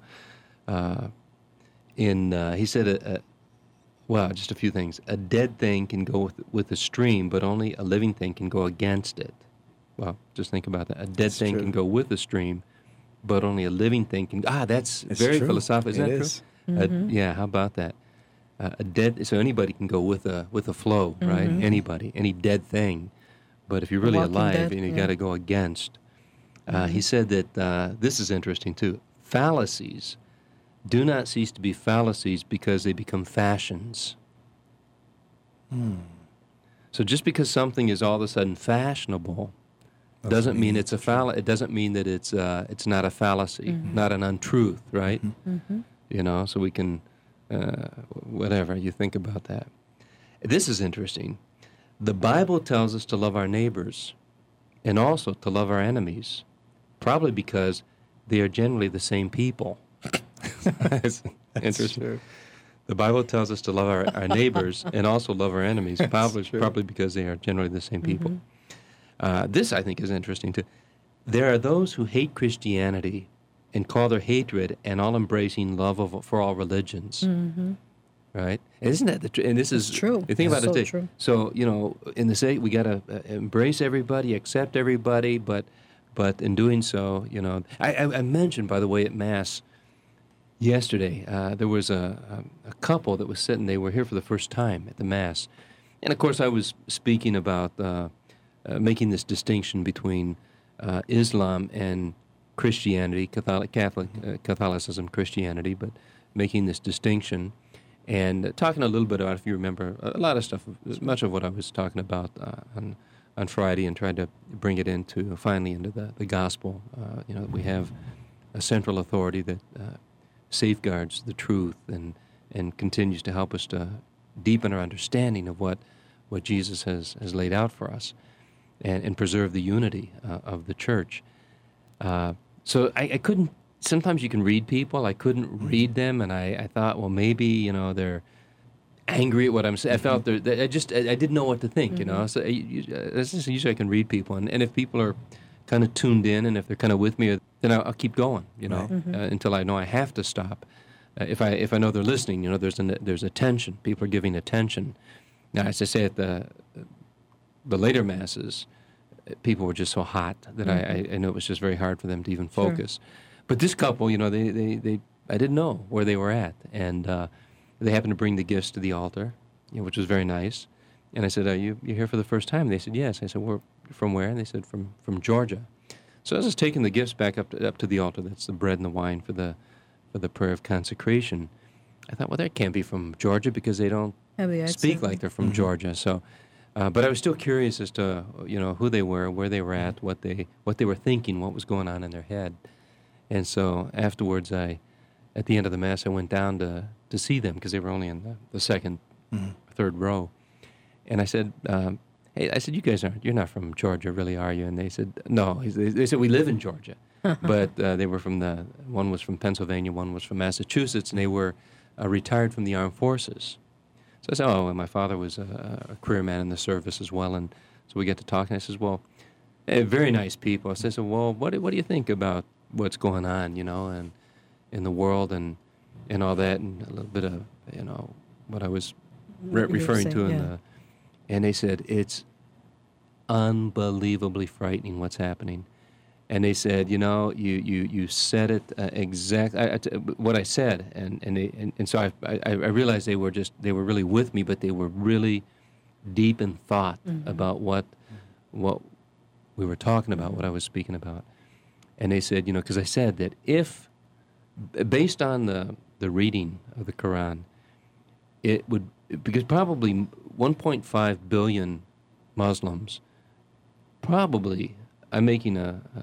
Speaker 3: he said, well, just a few things. A dead thing can go with the stream, but only a living thing can go against it. Well, just think about that. A dead thing can go with the stream, but only a living thing can. That's very
Speaker 6: true.
Speaker 3: philosophical. Isn't
Speaker 6: It
Speaker 3: that
Speaker 6: is.
Speaker 3: true? Yeah. How about that? So anybody can go with a flow, right? Anybody, any dead thing. But if you're really
Speaker 4: Walking
Speaker 3: alive,
Speaker 4: Dead,
Speaker 3: you
Speaker 4: yeah.
Speaker 3: got to go against. He said that this is interesting too. Fallacies do not cease to be fallacies because they become fashions. So just because something is all of a sudden fashionable doesn't mean it's a It doesn't mean that it's not a fallacy, not an untruth, right? So we can whatever you think about that. This is interesting. The Bible tells us to love our neighbors and also to love our enemies, probably because they are generally the same people. It's interesting.
Speaker 6: True.
Speaker 3: The Bible tells us to love our neighbors and also love our enemies, probably because they are generally the same people. This, I think, is interesting, too. There are those who hate Christianity and call their hatred an all-embracing love for all religions. Right? And isn't that the truth? And this is
Speaker 4: true.
Speaker 3: You think about
Speaker 4: So
Speaker 3: it.
Speaker 4: true.
Speaker 3: So, in the state, we got to embrace everybody, accept everybody, but in doing so, I mentioned, by the way, at Mass yesterday, there was a couple that was sitting. They were here for the first time at the Mass. And, of course, I was speaking about making this distinction between Islam and Christianity, Catholicism, Christianity, but making this distinction. and talking a little bit about, if you remember, a lot of stuff, much of what I was talking about on Friday, and tried to bring it finally into the gospel. That we have a central authority that safeguards the truth and continues to help us to deepen our understanding of what Jesus has laid out for us, and preserve the unity of the church. So I couldn't. Sometimes you can read people. I couldn't read them, and I thought, well, maybe they're angry at what I'm saying. I felt I didn't know what to think. So usually I can read people, and if people are kind of tuned in, and if they're kind of with me, then I'll keep going. Until I know I have to stop. If I know they're listening, there's attention. People are giving attention. Now, as I say at the later masses, people were just so hot that I know it was just very hard for them to even focus. Sure. But this couple, I didn't know where they were at, and they happened to bring the gifts to the altar, which was very nice. And I said, "You're here for the first time?" And they said, "Yes." I said, "We're from where?" And they said, "From Georgia." So as I was taking the gifts back up to the altar, that's the bread and the wine for the prayer of consecration, I thought, well, that can't be from Georgia because they don't speak like they're from Georgia. So, but I was still curious as to who they were, where they were at, what they were thinking, what was going on in their head. And so afterwards, at the end of the Mass, I went down to see them because they were only in the second, third row. And I said, "Hey," I said, you're not from Georgia, really, are you?" And they said, "No." They said, "We live in Georgia." But they were one was from Pennsylvania, one was from Massachusetts, and they were retired from the armed forces. So I said, "Oh, and my father was a career man in the service as well." And so we get to talking. I says, "Well, very nice people." I said, "Well, what do you think about what's going on, and in the world and all that, and a little bit of, what I was referring to and they said, "It's unbelievably frightening what's happening." And they said, you said it exactly what I said, and so I realized they were really with me, but they were really deep in thought about what we were talking about, what I was speaking about. And they said, because I said that if, based on the reading of the Quran, it would, because probably 1.5 billion Muslims, probably, I'm making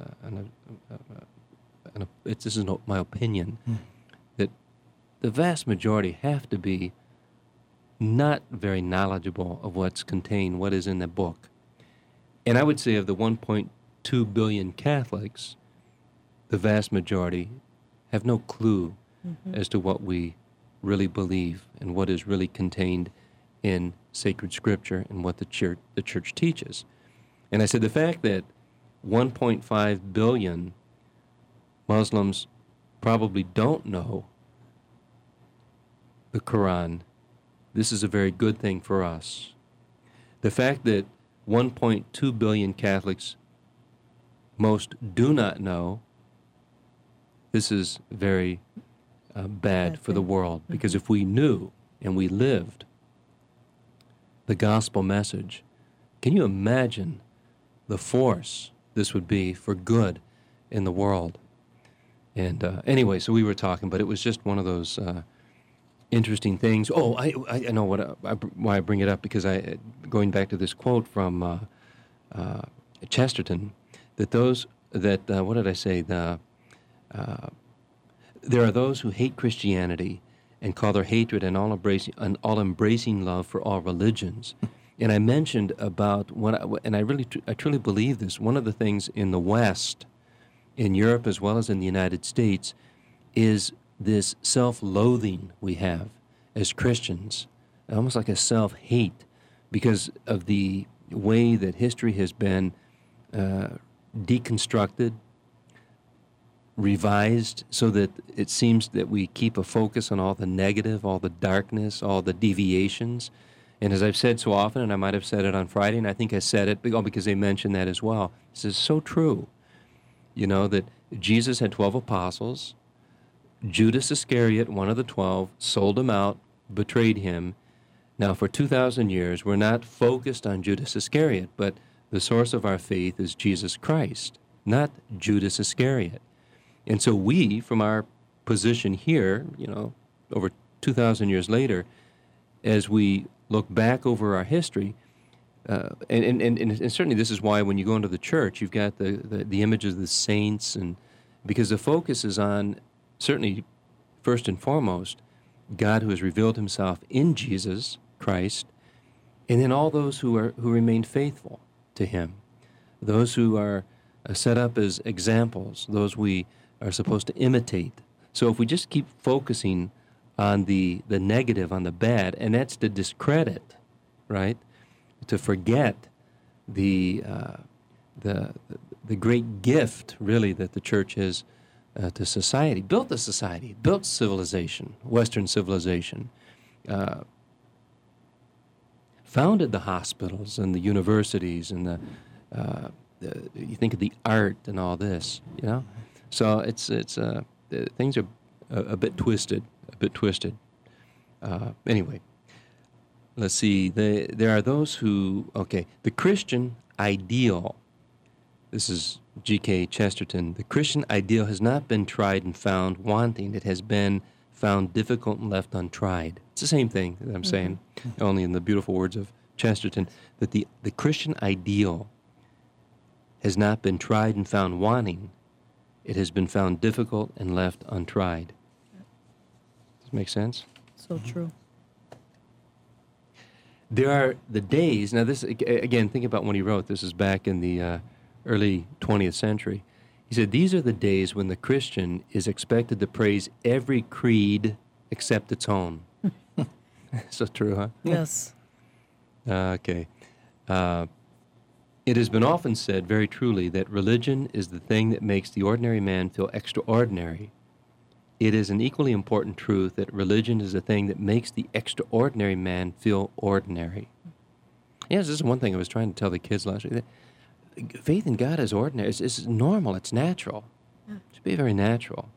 Speaker 3: this is my opinion, that the vast majority have to be not very knowledgeable of what's contained, what is in the book. And I would say of the 1.2 billion Catholics, the vast majority have no clue as to what we really believe and what is really contained in sacred scripture and what the church teaches. And I said the fact that 1.5 billion Muslims probably don't know the Quran, this is a very good thing for us. The fact that 1.2 billion Catholics most do not know, this is very bad for the world. Because if we knew and we lived the gospel message, can you imagine the force this would be for good in the world? And anyway, so we were talking, but it was just one of those interesting things. Oh, I know why I bring it up, because going back to this quote from Chesterton, what did I say? There are those who hate Christianity and call their hatred an all-embracing love for all religions. And I mentioned about I truly believe this. One of the things in the West, in Europe as well as in the United States, is this self-loathing we have as Christians, almost like a self-hate, because of the way that history has been deconstructed, revised, so that it seems that we keep a focus on all the negative, all the darkness, all the deviations. And as I've said so often, and I might have said it on Friday, and I think I said it because they mentioned that as well, this is so true. That Jesus had 12 apostles. Judas Iscariot, one of the 12, sold him out, betrayed him. Now, for 2,000 years, we're not focused on Judas Iscariot, but the source of our faith is Jesus Christ, not Judas Iscariot. And so we, from our position here, over 2,000 years later, as we look back over our history, and certainly this is why when you go into the church, you've got the images of the saints, and because the focus is on, certainly, first and foremost, God who has revealed himself in Jesus Christ, and then all those who remain faithful to him, those who are set up as examples, those we are supposed to imitate. So if we just keep focusing on the negative, on the bad, and that's to discredit, right? To forget the great gift, really, that the church is to society. Built the society, built civilization, Western civilization, founded the hospitals and the universities and you think of the art and all this, you know. So it's things are a bit twisted, Anyway, let's see. There are those who, the Christian ideal. This is G.K. Chesterton. The Christian ideal has not been tried and found wanting. It has been found difficult and left untried. It's the same thing that I'm saying, only in the beautiful words of Chesterton, that the Christian ideal has not been tried and found wanting. It has been found difficult and left untried. Does that make sense?
Speaker 4: So true.
Speaker 3: There are the days, now this, again, think about when he wrote, this is back in the early 20th century. He said, these are the days when the Christian is expected to praise every creed except its own. So true, huh?
Speaker 4: Yes.
Speaker 3: Okay. It has been often said, very truly, that religion is the thing that makes the ordinary man feel extraordinary. It is an equally important truth that religion is the thing that makes the extraordinary man feel ordinary. Yes, this is one thing I was trying to tell the kids last week. Faith in God is ordinary. It's normal. It's natural. It should be very natural.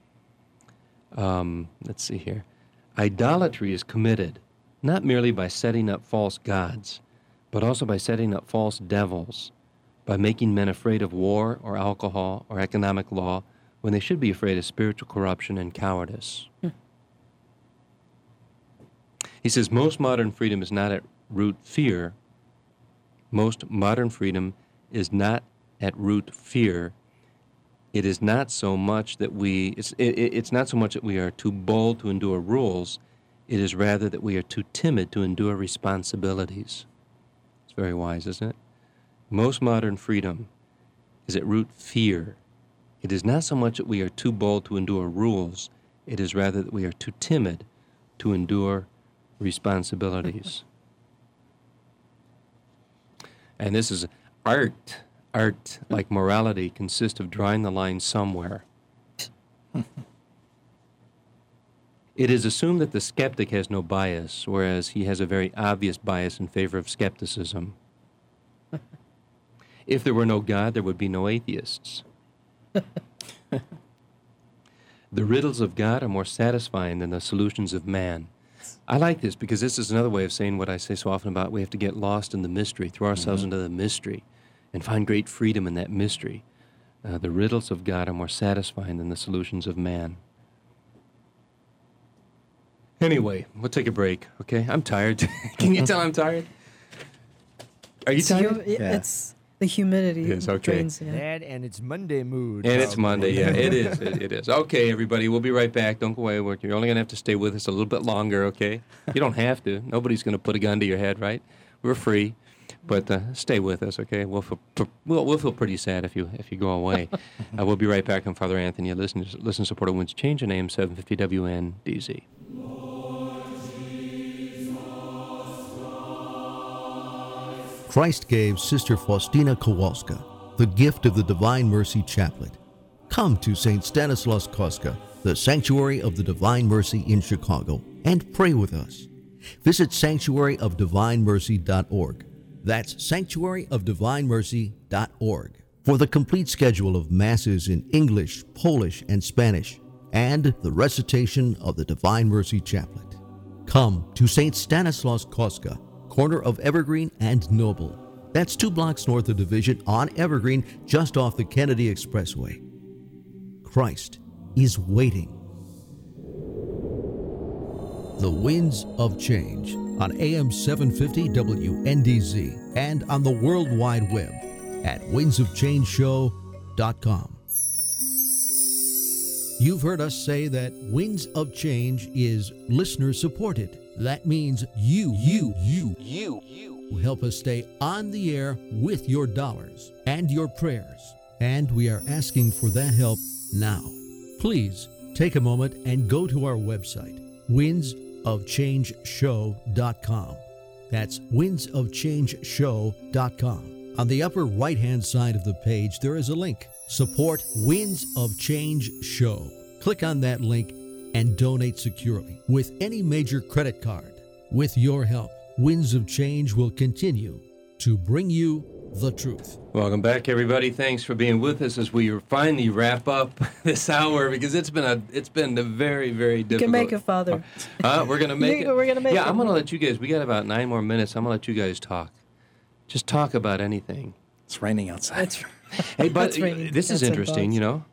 Speaker 3: Let's see here. Idolatry is committed not merely by setting up false gods, but also by setting up false devils, by making men afraid of war or alcohol or economic law when they should be afraid of spiritual corruption and cowardice. He says, most modern freedom is not at root fear. Most modern freedom is not at root fear. It is not so much that it's not so much that we are too bold to endure rules. It is rather that we are too timid to endure responsibilities. It's very wise, isn't it? Most modern freedom is at root fear. It is not so much that we are too bold to endure rules. It is rather that we are too timid to endure responsibilities. And this is art. Art, like morality, consists of drawing the line somewhere. It is assumed that the skeptic has no bias, whereas he has a very obvious bias in favor of skepticism. If there were no God, there would be no atheists. The riddles of God are more satisfying than the solutions of man. I like this because this is another way of saying what I say so often about we have to get lost in the mystery, throw ourselves into the mystery, and find great freedom in that mystery. The riddles of God are more satisfying than the solutions of man. Anyway, we'll take a break, okay? I'm tired. Can you tell I'm tired? Are you tired?
Speaker 4: It's the humidity.
Speaker 3: Yes, okay.
Speaker 4: Drains, yeah.
Speaker 5: And it's Monday mood.
Speaker 3: And it's Monday, yeah, it is. It is. Okay, everybody, we'll be right back. Don't go away. You're only going to have to stay with us a little bit longer, okay? You don't have to. Nobody's going to put a gun to your head, right? We're free. But stay with us, okay? We'll feel pretty sad if you go away. We'll be right back on Father Anthony. Listen to support of Winds Change, and AM 750 WNDZ.
Speaker 7: Christ gave Sister Faustina Kowalska the gift of the Divine Mercy Chaplet. Come to St. Stanislaus Kostka, the Sanctuary of the Divine Mercy in Chicago, and pray with us. Visit sanctuaryofdivinemercy.org. That's sanctuaryofdivinemercy.org for the complete schedule of Masses in English, Polish, and Spanish, and the recitation of the Divine Mercy Chaplet. Come to St. Stanislaus Kostka, corner of Evergreen and Noble. That's 2 blocks north of Division on Evergreen, just off the Kennedy Expressway. Christ is waiting. The Winds of Change on AM 750 WNDZ and on the World Wide Web at windsofchangeshow.com. You've heard us say that Winds of Change is listener supported. That means you help us stay on the air with your dollars and your prayers. And we are asking for that help now. Please take a moment and go to our website, windsofchangeshow.com. That's windsofchangeshow.com. On the upper right-hand side of the page, there is a link, Support Winds of Change Show. Click on that link and donate securely with any major credit card. With your help, Winds of Change will continue to bring you the truth.
Speaker 3: Welcome back, everybody. Thanks for being with us as we finally wrap up this hour, because it's been a very, very difficult.
Speaker 4: You can make it, Father.
Speaker 3: We're gonna make it.
Speaker 4: We're gonna make it.
Speaker 3: Yeah, I'm gonna let you guys. We got about 9 more minutes. I'm gonna let you guys talk. Just talk about anything.
Speaker 6: It's raining outside.
Speaker 3: Hey, but this is interesting. You know,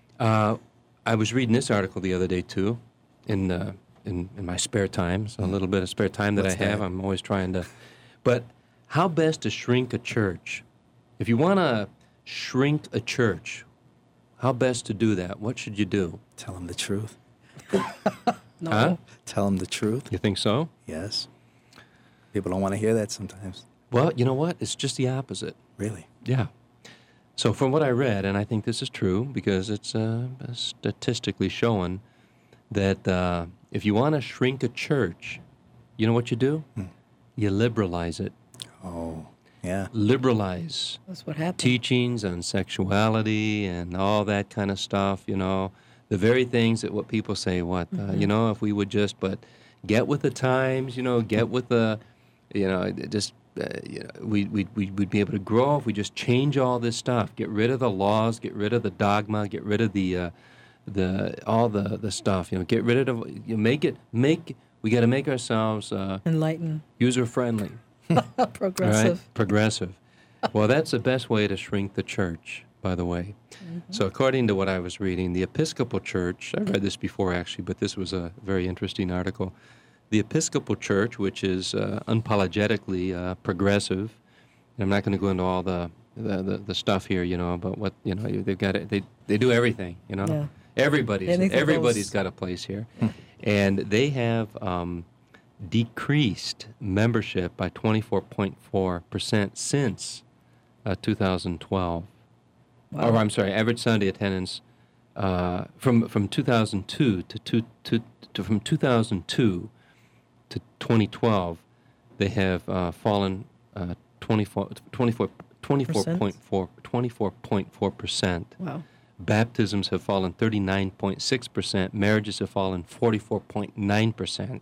Speaker 3: I was reading this article the other day too, in my spare time. So a little bit of spare time that I have. I'm always trying to. But how best to shrink a church? If you want to shrink a church, how best to do that? What should you do?
Speaker 6: Tell them the truth.
Speaker 4: No.
Speaker 3: Huh?
Speaker 6: Tell them the truth.
Speaker 3: You think so?
Speaker 6: Yes. People don't want to hear that sometimes.
Speaker 3: Well, you know what? It's just the opposite.
Speaker 6: Really?
Speaker 3: Yeah. So from what I read, and I think this is true because it's statistically shown that if you want to shrink a church, you know what you do? You liberalize it.
Speaker 6: Oh, yeah.
Speaker 3: Liberalize.
Speaker 4: That's what happened.
Speaker 3: Teachings on sexuality and all that kind of stuff, you know. The very things that what people say, you know, if we would just, but get with the times, you know, get with the, you know, just, you know, we'd be able to grow if we just change all this stuff. Get rid of the laws, get rid of the dogma, get rid of the stuff, you know, get rid of, you know, we got to make ourselves
Speaker 4: enlightened,
Speaker 3: user-friendly.
Speaker 4: progressive.
Speaker 3: Right? Progressive. Well, that's the best way to shrink the church, by the way. So according to what I was reading, the Episcopal Church, I read this before actually, but this was a very interesting article. The Episcopal Church, which is unapologetically progressive, and I'm not going to go into all the stuff here, you know, but what, you know, they've got it, they do everything, you know. Yeah. Everybody's got a place here. And they have decreased membership by 24.4% since 2012. Wow. Or I'm sorry, average Sunday attendance from 2002 from 2002 to 2012, they have fallen 24.4%. Wow. Baptisms have fallen 39.6%. Marriages have fallen 44.9%.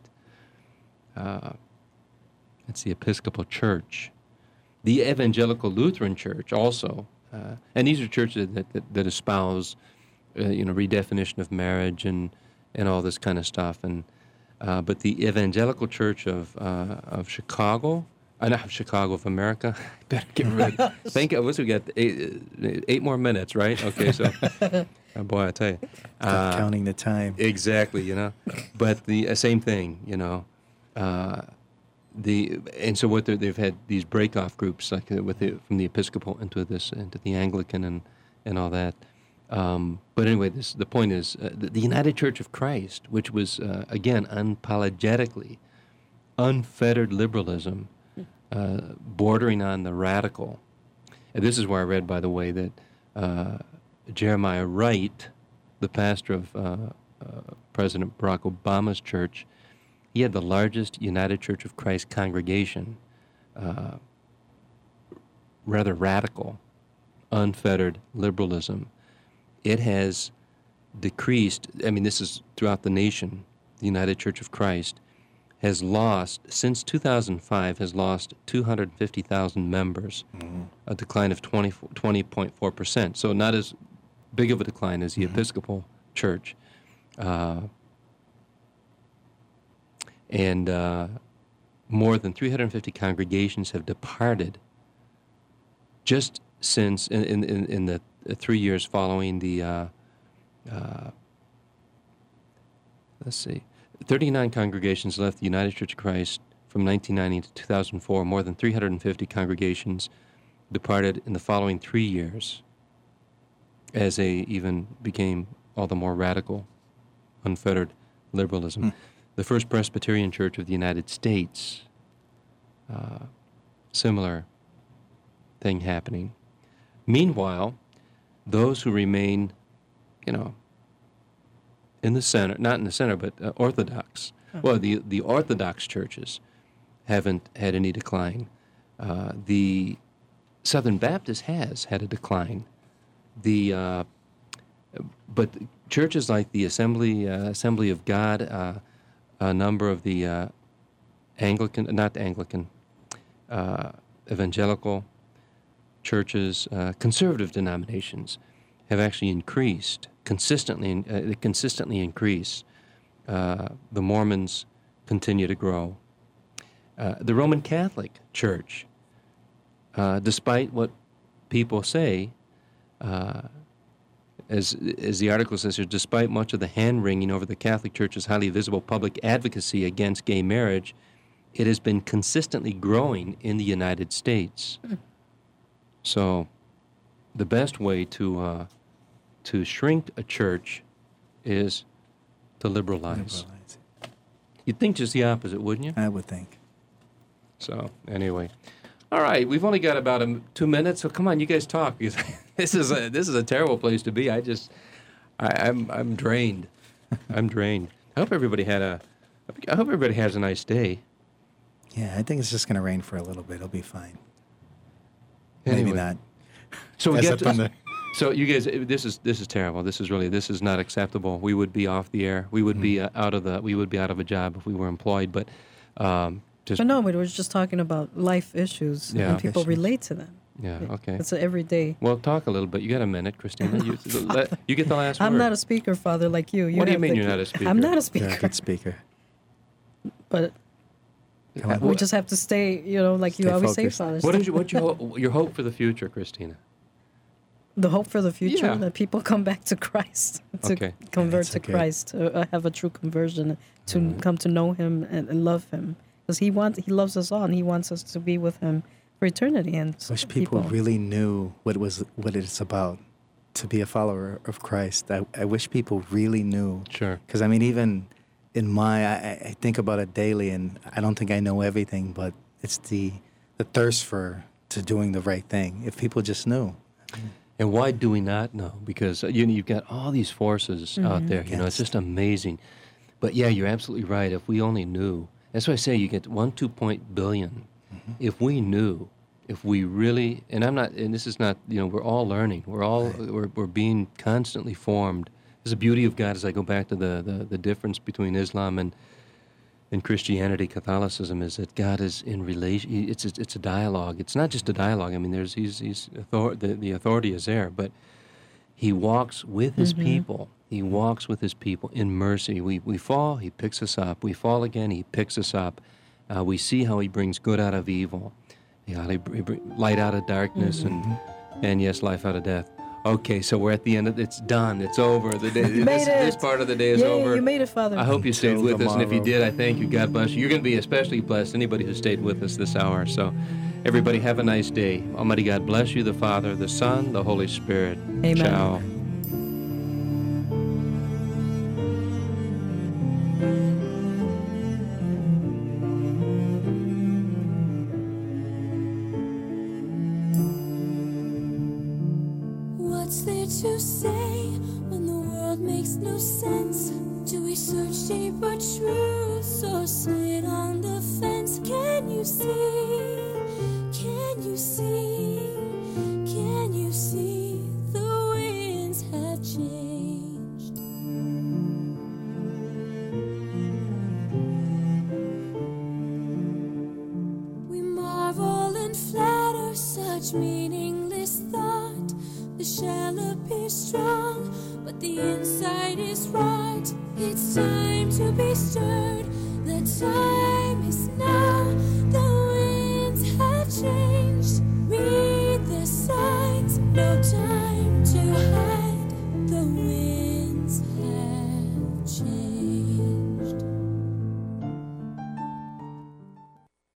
Speaker 3: That's the Episcopal Church. The Evangelical Lutheran Church also, and these are churches that espouse, you know, redefinition of marriage and all this kind of stuff. And but the Evangelical Church of Chicago, not Chicago of America. Better get rid. Thank you. We got 8 more minutes, right? Okay, so boy, I tell you,
Speaker 6: counting the time.
Speaker 3: Exactly, you know. But the same thing, you know. And so what they've had these break-off groups like from the Episcopal into the Anglican and all that. But anyway, the point is the United Church of Christ, which was again unapologetically unfettered liberalism, bordering on the radical. And this is where I read, by the way, that Jeremiah Wright, the pastor of President Barack Obama's church, he had the largest United Church of Christ congregation, rather radical, unfettered liberalism. It has decreased, I mean, this is throughout the nation, the United Church of Christ has lost, since 2005, has lost 250,000 members, a decline of 20.4%. So not as big of a decline as the Episcopal Church. And more than 350 congregations have departed just since in the 3 years following the 39 congregations left the United Church of Christ from 1990 to 2004. More than 350 congregations departed in the following 3 years as they even became all the more radical, unfettered liberalism. The First Presbyterian Church of the United States, similar thing happening. Meanwhile, those who remain, in the center, not in the center, but Orthodox. Well, the Orthodox churches haven't had any decline. The Southern Baptist has had a decline. But churches like the Assembly of God, a number of the evangelical churches, conservative denominations have actually increased consistently. They consistently increase. The Mormons continue to grow. The Roman Catholic Church, despite what people say, as the article says here, despite much of the hand-wringing over the Catholic Church's highly visible public advocacy against gay marriage, it has been consistently growing in the United States. So the best way to shrink a church is to liberalize. You'd think just the opposite, wouldn't you?
Speaker 6: I would think.
Speaker 3: So anyway, all right, we've only got about 2 minutes, so come on, you guys talk. This is a terrible place to be. I'm drained. I'm drained. I hope everybody has a nice day.
Speaker 6: Yeah, I think it's just going to rain for a little bit. It'll be fine.
Speaker 3: Anyway.
Speaker 6: Maybe not.
Speaker 3: So we get so you guys, this is terrible. This is not acceptable. We would be off the air. We would be out of a job if we were employed. But
Speaker 4: but no, we were just talking about life issues, and people relate to them.
Speaker 3: Yeah, okay.
Speaker 4: It's an everyday.
Speaker 3: Well, talk a little bit. You got a minute, Christina. You get the last word.
Speaker 4: I'm not a speaker, Father, like you.
Speaker 3: What do you mean you're not a speaker?
Speaker 4: I'm not a speaker.
Speaker 6: You're a good speaker.
Speaker 4: But we just have to stay, like you always say, Father.
Speaker 3: What's your hope for the future, Christina?
Speaker 4: The hope for the future, that people come back to Christ, to convert to Christ, to have a true conversion, to come to know Him and love Him, because He loves us all, and He wants us to be with Him for eternity. And
Speaker 6: I wish people really knew what it's about to be a follower of Christ. I wish people really knew.
Speaker 3: Sure.
Speaker 6: Because even in I think about it daily, and I don't think I know everything, but it's the thirst to doing the right thing. If people just knew.
Speaker 3: And why do we not know? Because you've got all these forces out there. It's just amazing. But yeah, you're absolutely right. If we only knew, that's why I say you get 1-2 billion. If we knew, if we really, and this is not, we're all learning. We're being constantly formed. There's the beauty of God as I go back to the difference between Islam and Christianity, Catholicism, is that God is in relation. It's a dialogue. It's not just a dialogue. I mean, the authority is there, but He walks with His people. He walks with His people in mercy. We fall, He picks us up. We fall again, He picks us up. We see how He brings good out of evil, He light out of darkness, and yes, life out of death. Okay, so we're at the end of it's done. It's over. The day, this part of the day is over.
Speaker 4: You made it, Father.
Speaker 3: I hope you stayed with us, and if you did, I thank you. God bless you. You're going to be especially blessed, anybody who stayed with us this hour. So everybody have a nice day. Almighty God bless you, the Father, the Son, the Holy Spirit.
Speaker 4: Amen.
Speaker 3: Ciao.
Speaker 1: What's there to say when the world makes no sense? Do we search deeper truths or sit on the fence? Can you see? Can you see? Can you see the winds have changed? We marvel and flatter such meaningless thought. The shell appears strong, but the inside is right. It's time to be stirred. The time is now.